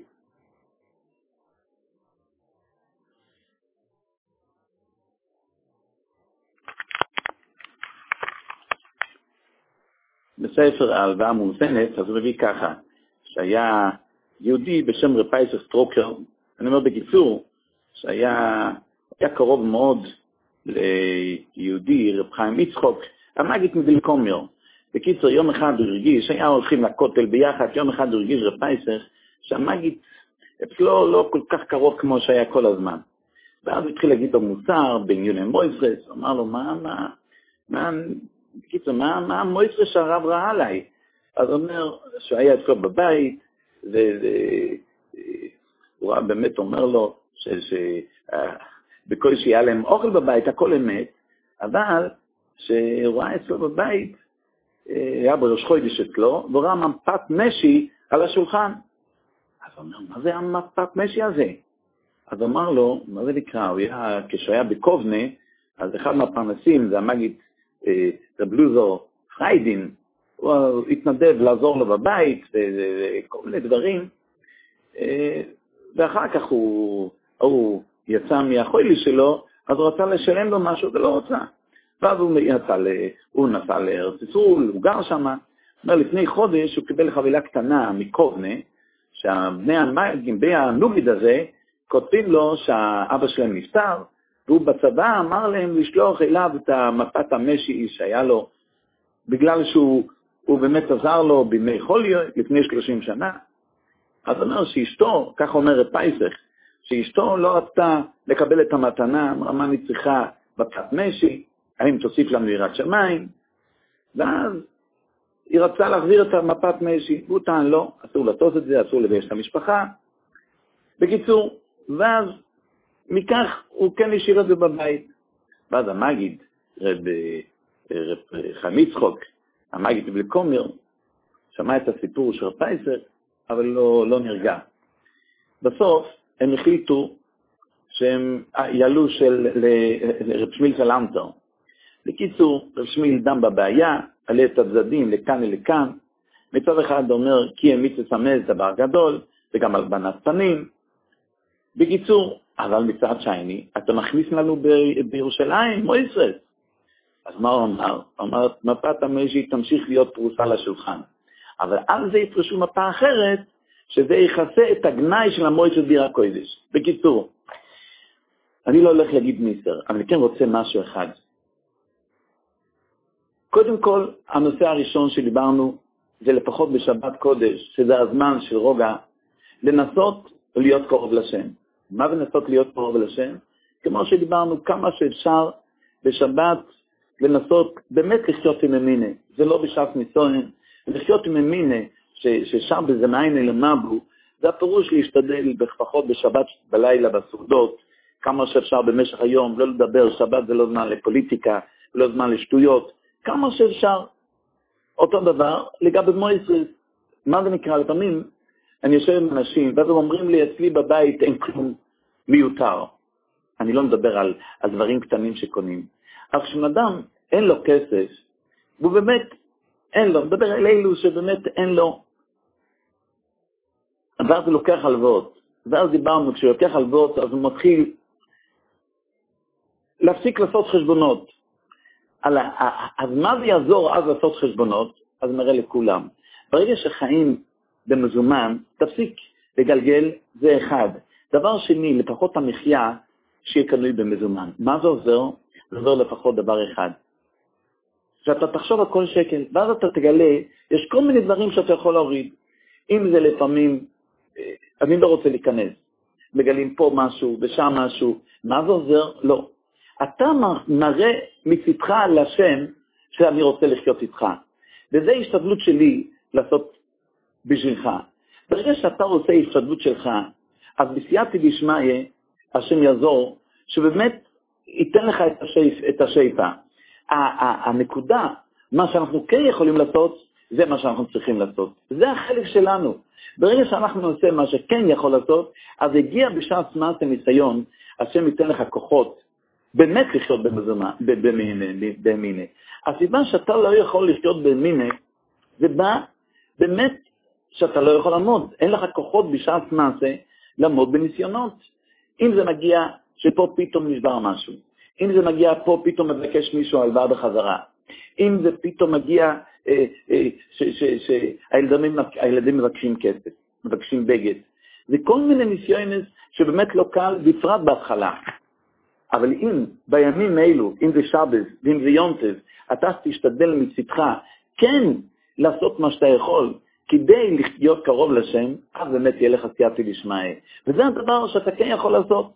בספר ההלוואה המאוזנת, אז הוא מביא ככה, שהיה יהודי בשם רב פייסר סטרוקר, אני אומר בקיצור, שהיה קרוב מאוד ליהודי, רב חיים יצחוק, המגיד מדלקומר. בקיצור, יום אחד הוא הרגיש, היה הולכים לכותל ביחד, יום אחד הוא הרגיש רב פייסר, שהמגיד לא כל כך קרוב כמו שהיה כל הזמן. ואז הוא התחיל להגיד לו מוסר, בן יונם מויסרס, הוא אמר לו, בקיצור, מה מויסרס שהרב ראה עליי? אז הוא אומר שהוא היה אצלו בבית, והוא באמת אומר לו, בכל שיהיה להם אוכל בבית, הכל אמת, אבל שהוא ראה אצלו בבית, היה בראש חודש אצלו, והוא ראה מפת משי על השולחן. אז הוא אומר, מה זה המפת משי הזה? אז הוא אמר לו, מה זה נקרא? כשהוא היה בקובנה, אז אחד מהפרנסים, זה המגיד רב לוזור פריידין, הוא התנדב לעזור לו בבית, וכל מיני דברים, ואחר כך הוא יצא מהחוילי שלו, אז הוא רצה לשלם לו משהו ולא רצה. ואז הוא נסע לארץ ישראל, הוא גר שם. לפני חודש הוא קיבל חבילה קטנה מקובנה, שהבני הנוגיד הזה כותבים לו שהאבא שלהם נפטר, והוא בצבא אמר להם לשלוח אליו את מפת המשי שהיה לו, בגלל שהוא הוא באמת עזר לו בימי חוליו לפני 30 שנה. אז אומר שאשתו, כך אומרת פייסך, שאשתו לא רצתה לקבל את המתנה, אמרה מה אני צריכה מפת משי, האם תוסיף לנו יראת שמיים, ואז היא רצתה להחזיר את המפת משי, והוא טען לא, אסור לטוס את זה, אסור לבייש את המשפחה. בקיצור, ואז מכך הוא כן השאיר את זה בבית. ואז המגיד, רב חיים יצחק, המגיד בלקומר, שמע את הסיפור של פייסר, אבל לא נרגע. בסוף הם החליטו שהם יעלו לרב שמיל סלנטר. בקיצור, רב שמיל דם בבעיה, עלה את הצדדים לכאן ולכאן. מצד אחד אומר, כי הם מצמז דבר גדול, וגם על בנת פנים. בקיצור, אבל מצד שני, אתה מכניס לנו בירושלים, מויסרס. אז מה הוא אמר? הוא אמר, מפת המשי תמשיך להיות פרוסה לשולחן. אבל על זה יפרשו מפה אחרת, שזה יכסה את הגנאי של המועצת ביר הקודש. בקיצור, אני לא הולך להגיד מיסר, אבל אני כן רוצה משהו אחד. קודם כל, הנושא הראשון שדיברנו, זה לפחות בשבת קודש, שזה הזמן של רוגע, לנסות להיות קרוב לשם. מה זה לנסות להיות קרוב לשם? כמו שדיברנו, כמה שאפשר בשבת לנסות באמת לחיות עם אמינה. זה לא בשעת ניסויים, לחיות עם אמינה, ששם בזה מעין אלמבו, זה הפירוש להשתדל לפחות בשבת בלילה בסעודות, כמה שאפשר במשך היום, לא לדבר, שבת זה לא זמן לפוליטיקה, לא זמן לשטויות, כמה שאפשר. אותו דבר לגבי מויסרס, מה זה נקרא? לפעמים אני יושב עם אנשים, ואז הם אומרים לי, אצלי בבית אין כלום מיותר. אני לא מדבר על דברים קטנים שקונים. אבל כשאדם אין לו כסף, והוא באמת אין לו, מדבר על אלו שבאמת אין לו, ואז הוא לוקח הלוואות. ואז דיברנו, כשהוא לוקח הלוואות, אז הוא מתחיל להפסיק לעשות חשבונות. אז מה זה יעזור אז לעשות חשבונות? אז נראה לכולם. ברגע שחיים במזומן, תפסיק לגלגל, זה אחד. דבר שני, לפחות המחיה שיהיה קנוי במזומן. מה זה עוזר? זה עוזר לפחות דבר אחד. שאתה תחשוב על כל שקל, ואז אתה תגלה, יש כל מיני דברים שאתה יכול להוריד. אם זה לפעמים, אני לא רוצה להיכנס. מגלים פה משהו, ושם משהו. מה זה עוזר? לא. אתה מראה מצדך לשם שאני רוצה לחיות איתך. וזה השתדלות שלי לעשות בשבילך. ברגע שאתה עושה השתדלות שלך, אז בסייעתי בשמיה, השם יעזור, שבאמת ייתן לך את השאיפה. הנקודה, מה שאנחנו כן יכולים לעשות, זה מה שאנחנו צריכים לעשות. זה החלק שלנו. ברגע שאנחנו נעשה מה שכן יכול לעשות, אז הגיע בשעת מעשה ניסיון, השם ייתן לך כוחות, באמת לחיות במיני. הסיבה שאתה לא יכול לחיות במיני, זה בא באמת שאתה לא יכול לעמוד. אין לך כוחות בשעת מעשה לעמוד בניסיונות. אם זה מגיע שפה פתאום נשבר משהו, אם זה מגיע פה פתאום מבקש מישהו הלוואה בחזרה, אם זה פתאום מגיע שהילדים מבקשים כסף, מבקשים בגד. זה כל מיני ניסיונות שבאמת לא קל, בפרט בהתחלה. אבל אם בימים האלו, אם זה שבת ואם זה יונטב, אתה תשתדל מצדך כן לעשות מה שאתה יכול, כדי להיות קרוב לשם, אז באמת יהיה לך סייעתי לשמעי. וזה הדבר שאתה כן יכול לעשות.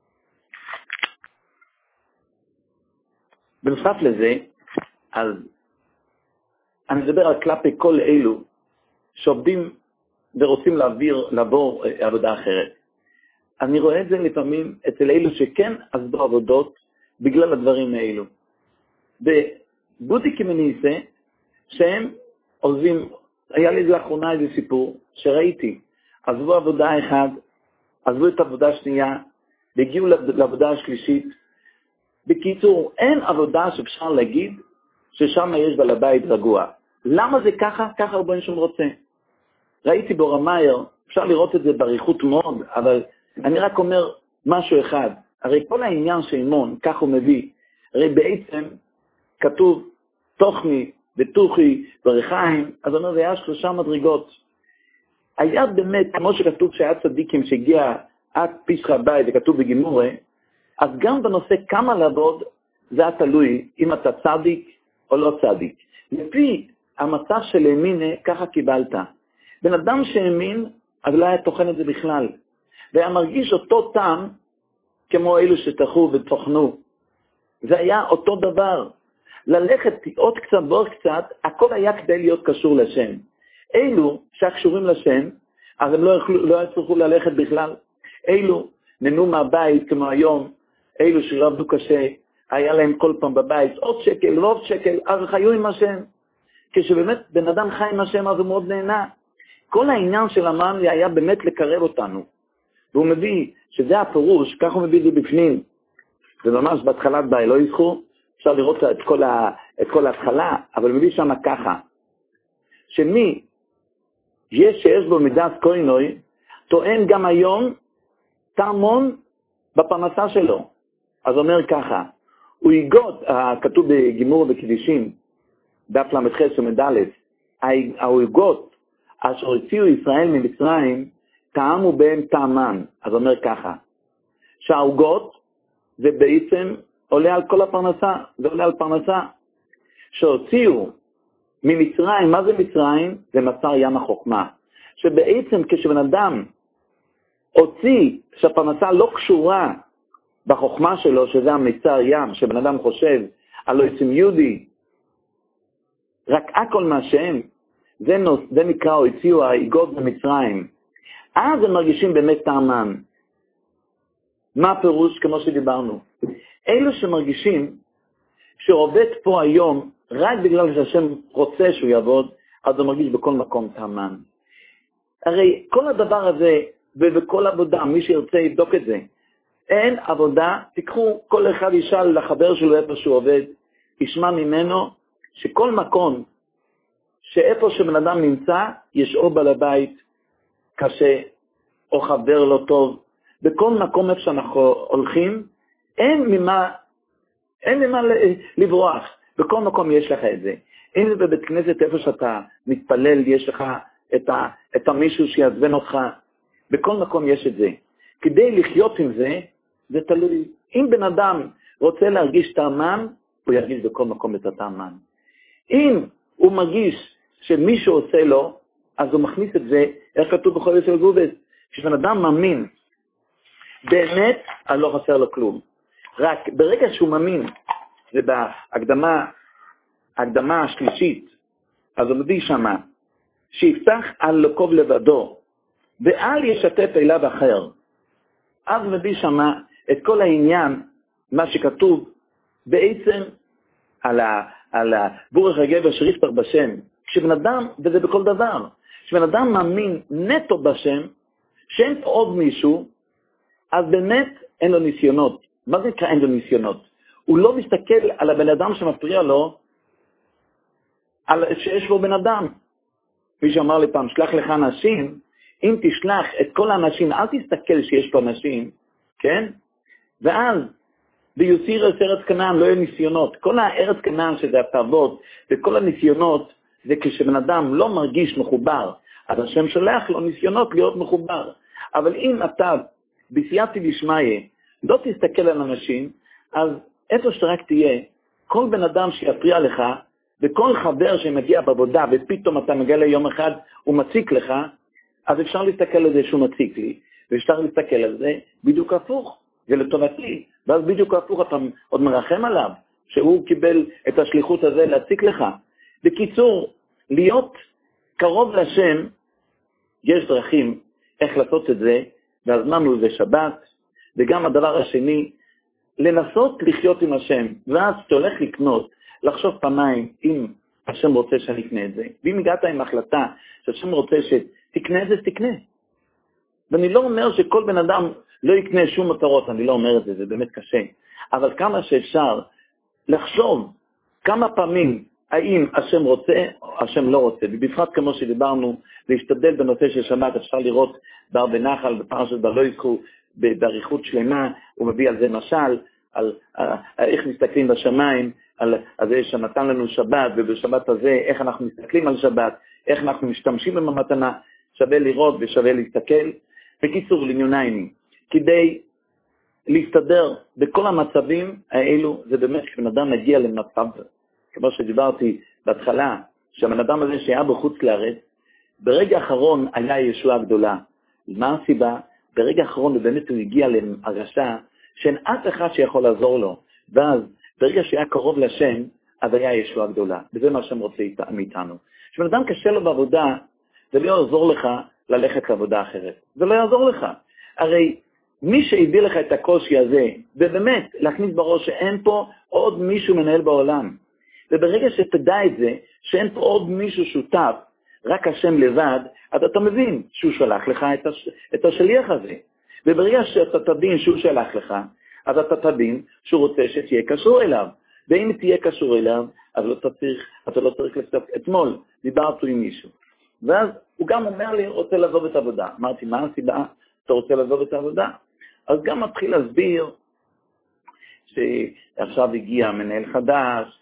בנוסף לזה, אז אני מדבר על כלפי כל אלו שעובדים ורוצים לעבור עבודה אחרת. אני רואה את זה לפעמים אצל אלו שכן עזבו עבודות בגלל הדברים האלו. בבודיקים אני אעשה שהם עוזבים, היה לי לאחרונה איזה סיפור שראיתי, עזבו עבודה אחד, עזבו את העבודה השנייה, והגיעו לעבודה השלישית. בקיצור, אין עבודה שאפשר להגיד ששם יש בעל הבית רגוע. למה זה ככה? ככה רבנו שם רוצה. ראיתי ברמייר, אפשר לראות את זה בעריכות מאוד, אבל אני רק אומר משהו אחד. הרי כל העניין של אימון, כך הוא מביא, הרי בעצם כתוב תוכני ותוכי ורחיים, אז הוא אומר, זה היה 3 מדרגות. היה באמת, כמו שכתוב שהיה צדיקים שהגיע עד פישחה בית, וכתוב בגימורה, אז גם בנושא כמה לעבוד, זה היה תלוי אם אתה צדיק או לא צדיק. לפי המצב של האמין, ככה קיבלת. בן אדם שהאמין, אז לא היה תוכן את זה בכלל. והיה מרגיש אותו טעם, כמו אלו שתחו ותוכנו. זה היה אותו דבר. ללכת עוד קצת ועוד קצת, הכל היה כדי להיות קשור לשם. אלו שקשורים לשם, אז הם לא יצטרכו ללכת בכלל. אלו נהנו מהבית כמו היום, אלו שלא עבדו קשה, היה להם כל פעם בבית עוד שקל ועוד שקל, אז חיו עם השם. כשבאמת בן אדם חי עם השם, אז הוא מאוד נהנה. כל העניין של המן היה באמת לקרב אותנו. והוא מביא, שזה הפירוש, כך הוא מביא לי בפנים. זה ממש בהתחלת לא יזכו, אפשר לראות את כל ההתחלה, אבל הוא מביא שם ככה. שמי שיש בו מידת קוינוי, טוען גם היום תעמון בפרנסה שלו. אז אומר ככה, הוא יגוד, כתוב בגימור בקדישים, דף למ"ח שמ"ד, הוא יגוד, אשר הוציאו ישראל ממצרים, טעמו בהם טעמן. אז אומר ככה, שהעוגות זה בעצם עולה על כל הפרנסה, זה עולה על פרנסה. שהוציאו ממצרים, מה זה מצרים? זה מצר ים החוכמה. שבעצם כשבן אדם הוציא שהפרנסה לא קשורה בחוכמה שלו, שזה המצר ים, שבן אדם חושב, הלא יצאים יהודי, רק הכל מהשם, זה נקרא, הוציאו העיגות במצרים. אז הם מרגישים באמת טעמן. מה הפירוש? כמו שדיברנו. אלו שמרגישים שעובד פה היום, רק בגלל שהשם רוצה שהוא יעבוד, אז הוא מרגיש בכל מקום טעמן. הרי כל הדבר הזה, ובכל עבודה, מי שירצה יבדוק את זה, אין עבודה, תיקחו, כל אחד ישאל לחבר שלו איפה שהוא עובד, ישמע ממנו שכל מקום, שאיפה שבן אדם נמצא, יש או בעל הבית קשה, או חבר לא טוב. בכל מקום איפה שאנחנו הולכים, אין ממה לברוח. בכל מקום יש לך את זה. אם זה בבית כנסת איפה שאתה מתפלל, יש לך את המישהו שיעזבן אותך. בכל מקום יש את זה. כדי לחיות עם זה, זה תלוי. אם בן אדם רוצה להרגיש טעמן, הוא ירגיש בכל מקום את הטעמן. אם הוא מרגיש שמישהו עושה לו, אז הוא מכניס את זה, איך כתוב בכל יסוד גובס, כשבן אדם מאמין, באמת, אז לא חסר לו כלום. רק ברגע שהוא מאמין, זה בהקדמה השלישית, אז הוא מביא שמה, שיפתח על לקוב לבדו, ואל ישתף אליו אחר. אז מביא שמה את כל העניין, מה שכתוב בעצם על בורך הגבר שריפתר בשם. כשבן אדם, וזה בכל דבר, כשבן אדם מאמין נטו בשם, שאין עוד מישהו, אז באמת אין לו ניסיונות. מה זה נקרא אין לו ניסיונות? הוא לא מסתכל על הבן אדם שמפריע לו, על שיש בו בן אדם. מי שאמר לי פעם, שלח לך אנשים, אם תשלח את כל האנשים, אל תסתכל שיש פה אנשים, כן? ואז, ביוסיר ארץ כנען לא יהיו ניסיונות. כל הארץ כנען שזה התאבות, וכל הניסיונות, זה כשבן אדם לא מרגיש מחובר. אז השם שולח לו ניסיונות להיות מחובר. אבל אם אתה, בסייעתי בשמיה, לא תסתכל על אנשים, אז איפה שרק תהיה, כל בן אדם שיפריע לך, וכל חבר שמגיע בעבודה, ופתאום אתה מגיע ליום אחד, הוא מציק לך, אז אפשר להסתכל על זה שהוא מציק לי, ואפשר להסתכל על זה בדיוק הפוך, זה לטובתי, ואז בדיוק הפוך אתה עוד מרחם עליו, שהוא קיבל את השליחות הזה להציק לך. בקיצור, להיות קרוב לשם, יש דרכים איך לעשות את זה, והזמן הוא זה שבת, וגם הדבר השני, לנסות לחיות עם השם, ואז אתה הולך לקנות, לחשוב פעמיים אם השם רוצה שאני אקנה את זה, ואם הגעת עם החלטה שהשם רוצה שתקנה את זה, תקנה. ואני לא אומר שכל בן אדם לא יקנה שום מטרות, אני לא אומר את זה, זה באמת קשה, אבל כמה שאפשר לחשוב כמה פעמים האם השם רוצה או השם לא רוצה, ובפרט כמו שדיברנו, להשתדל בנושא של שבת, אפשר לראות בהרבה נחל, בפרשת לא יזכו, בעריכות שלמה, הוא מביא על זה משל, על איך מסתכלים בשמיים, על זה שנתן לנו שבת, ובשבת הזה איך אנחנו מסתכלים על שבת, איך אנחנו משתמשים במתנה, שווה לראות ושווה להסתכל. בקיצור, לענייננו, כדי להסתדר בכל המצבים האלו, זה באמת כשבן אדם מגיע למצב, כמו שדיברתי בהתחלה, שהבן אדם הזה שהיה בחוץ לארץ, ברגע האחרון היה ישועה גדולה. מה הסיבה? ברגע האחרון באמת הוא הגיע להרגשה שאין אף אחד שיכול לעזור לו. ואז ברגע שהיה קרוב לשם, אז היה ישועה גדולה. וזה מה שהם רוצים מאיתנו. כשבן אדם קשה לו בעבודה, זה לא יעזור לך ללכת לעבודה אחרת. זה לא יעזור לך. הרי מי שהביא לך את הקושי הזה, ובאמת להכניס בראש שאין פה עוד מישהו מנהל בעולם, וברגע שתדע את זה, שאין פה עוד מישהו שותף, רק השם לבד, אז אתה מבין שהוא שלח לך את השליח הזה. וברגע שאתה תבין שהוא שלח לך, אז אתה תבין שהוא רוצה שתהיה קשור אליו. ואם תהיה קשור אליו, אז אתה לא צריך לפתוח. אתמול דיברתי עם מישהו, ואז הוא גם אומר לי, רוצה לעזוב את העבודה. אמרתי, מה הסיבה? אתה רוצה לעזוב את העבודה? אז גם מתחיל להסביר שעכשיו הגיע מנהל חדש,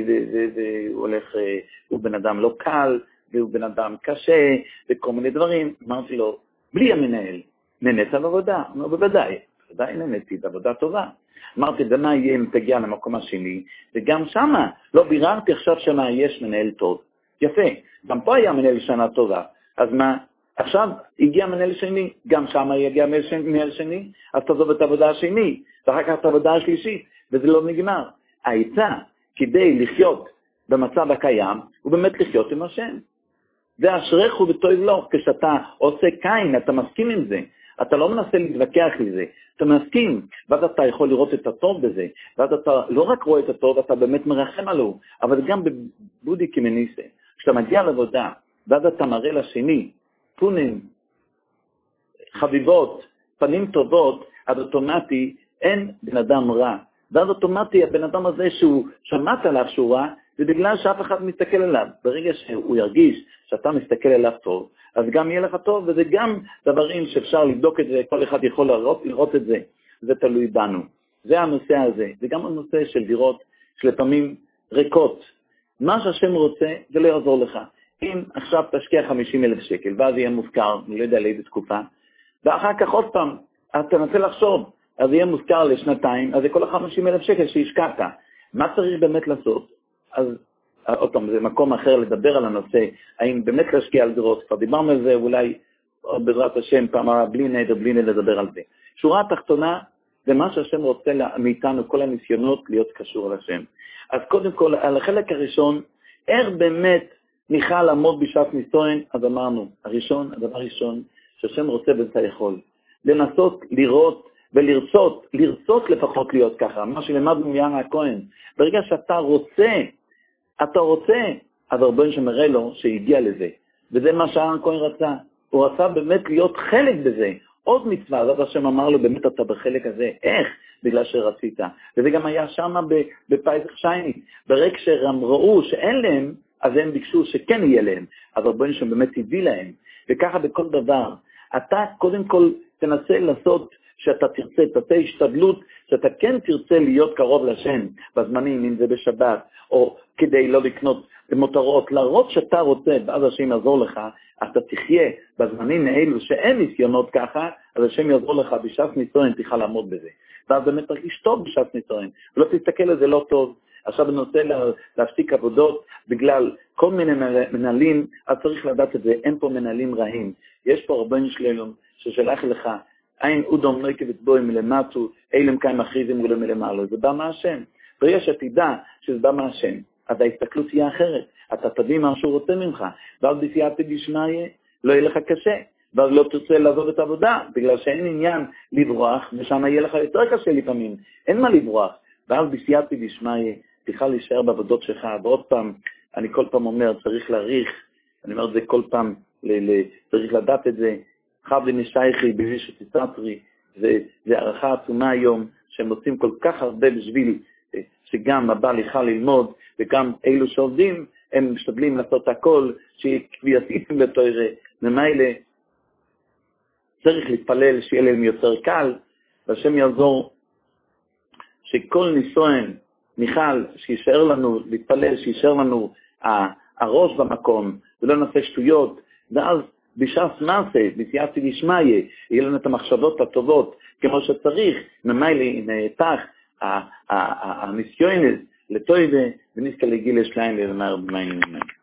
הוא בן אדם לא קל, והוא בן אדם קשה, וכל מיני דברים. אמרתי לו, בלי המנהל, נהנית על עבודה? אמר, בוודאי נהניתי, את עבודה טובה. אמרתי, ומה יהיה אם תגיע למקום השני? וגם שמה, לא ביררתי עכשיו שמה יש מנהל טוב. יפה, גם פה היה מנהל שנה טובה. אז מה? עכשיו הגיע מנהל שני, גם שמה יגיע מנהל שני, אז תעזוב את העבודה השני, ואחר כך את העבודה השלישית, וזה לא נגמר. העצה, כדי לחיות במצב הקיים, הוא באמת לחיות עם השם. ואשריך הוא וטוב לו, כשאתה עושה קין, אתה מסכים עם זה. אתה לא מנסה להתווכח לזה, אתה מסכים, ואז אתה יכול לראות את הטוב בזה, ואז אתה לא רק רואה את הטוב, אתה באמת מרחם עליו, אבל גם בבודי כמניסה. כשאתה מגיע לעבודה, ואז אתה מראה לשני, פונים, חביבות, פנים טובות, אז אוטומטי אין בן אדם רע. ואז אוטומטי הבן אדם הזה שהוא שמעת עליו שהוא רע, זה בגלל שאף אחד מסתכל עליו. ברגע שהוא ירגיש שאתה מסתכל עליו טוב, אז גם יהיה לך טוב, וזה גם דברים שאפשר לבדוק את זה, כל אחד יכול לראות את זה, זה תלוי בנו. זה הנושא הזה, זה גם הנושא של דירות שלפעמים ריקות. מה שהשם רוצה, זה לא יעזור לך. אם עכשיו תשקיע 50,000 שקל, ואז יהיה מוזכר, אני לא יודע לאיזה תקופה, ואחר כך עוד פעם, אז תנסה לחשוב, אז יהיה מוזכר לשנתיים, אז זה כל 50,000 שקל שהשקעת. מה צריך באמת לעשות? אז עוד פעם, זה מקום אחר לדבר על הנושא, האם באמת להשקיע על דירות, כבר דיברנו על זה, אולי בעזרת השם, פעם בלי נדר לדבר על זה. שורה התחתונה, זה מה שהשם רוצה מאיתנו, כל הניסיונות להיות קשור על השם. אז קודם כל, על החלק הראשון, איך באמת ניחל לעמוד בשעת ניסיון, אז אמרנו, הדבר הראשון, שהשם רוצה ואתה יכול, לנסות לראות לרצות לפחות להיות ככה, מה שלמדנו מיערה הכהן, ברגע שאתה רוצה, אז הרבה שמראה לו שהגיע לזה, וזה מה שיערה הכהן רצה, הוא רצה באמת להיות חלק בזה, עוד מצווה, אז השם אמר לו, באמת אתה בחלק הזה, איך? בגלל שרצית, וזה גם היה שם בפייסח שייני, ברגע שהם ראו שאין להם, אז הם ביקשו שכן יהיה להם, אז הרבה שם באמת הביא להם, וככה בכל דבר, אתה קודם כל תנסה לעשות, שאתה תעשה השתדלות, שאתה כן תרצה להיות קרוב לשם, בזמנים, אם זה בשבת, או כדי לא לקנות מותרות, להראות שאתה רוצה, ואז השם יעזור לך, אתה תחיה בזמנים האלו שאין ניסיונות ככה, אז השם יעזור לך בשעת ניסיון, תוכל לעמוד בזה. ואז באמת תרגיש טוב בשעת ניסיון, ולא תסתכל לזה לא טוב. עכשיו אני רוצה להפסיק עבודות בגלל כל מיני מנהלים, אז צריך לדעת את זה, אין פה מנהלים רעים. יש פה רבן שלום ששלח לך, אין אודום לא יקבת בוי מלמטו, אילם קיים מכריזים ולא מלמעלו. זה בא מהשם. ברגע שתדע שזה בא מהשם, אז ההסתכלות תהיה אחרת. אתה תבין מה שהוא רוצה ממך. ואז בסייעתא דשמיא לא יהיה לך קשה. ואז לא תרצה לעזוב את העבודה, בגלל שאין עניין לברוח, ושם יהיה לך יותר קשה לפעמים. אין מה לברוח. ואז בסייעתא דשמיא תוכל להישאר בעבודות שלך. ועוד פעם, אני כל פעם אומר, צריך להעריך, אני אומר את זה כל פעם, צריך לדעת את זה, חבלי נשייכי בביש שתסתרי, זה הערכה עצומה היום, שהם עושים כל כך הרבה בשביל שגם הבעל יוכל ללמוד, וגם אלו שעובדים, הם משתדלים לעשות הכל, שיקבייתים בתוירה, ממילא צריך להתפלל שיהיה להם יותר קל, והשם יעזור שכל ניסיון, מיכל, שישאר לנו להתפלל, שישאר לנו הראש במקום, ולא נעשה שטויות, ואז בשעת מעשה, בסייעתא דשמיא, יהיה לנו את המחשבות הטובות, כמו שצריך, ממילא נעתך הניסיון לטויבה, ונזכה לגיל שלהם ולמר במעניין.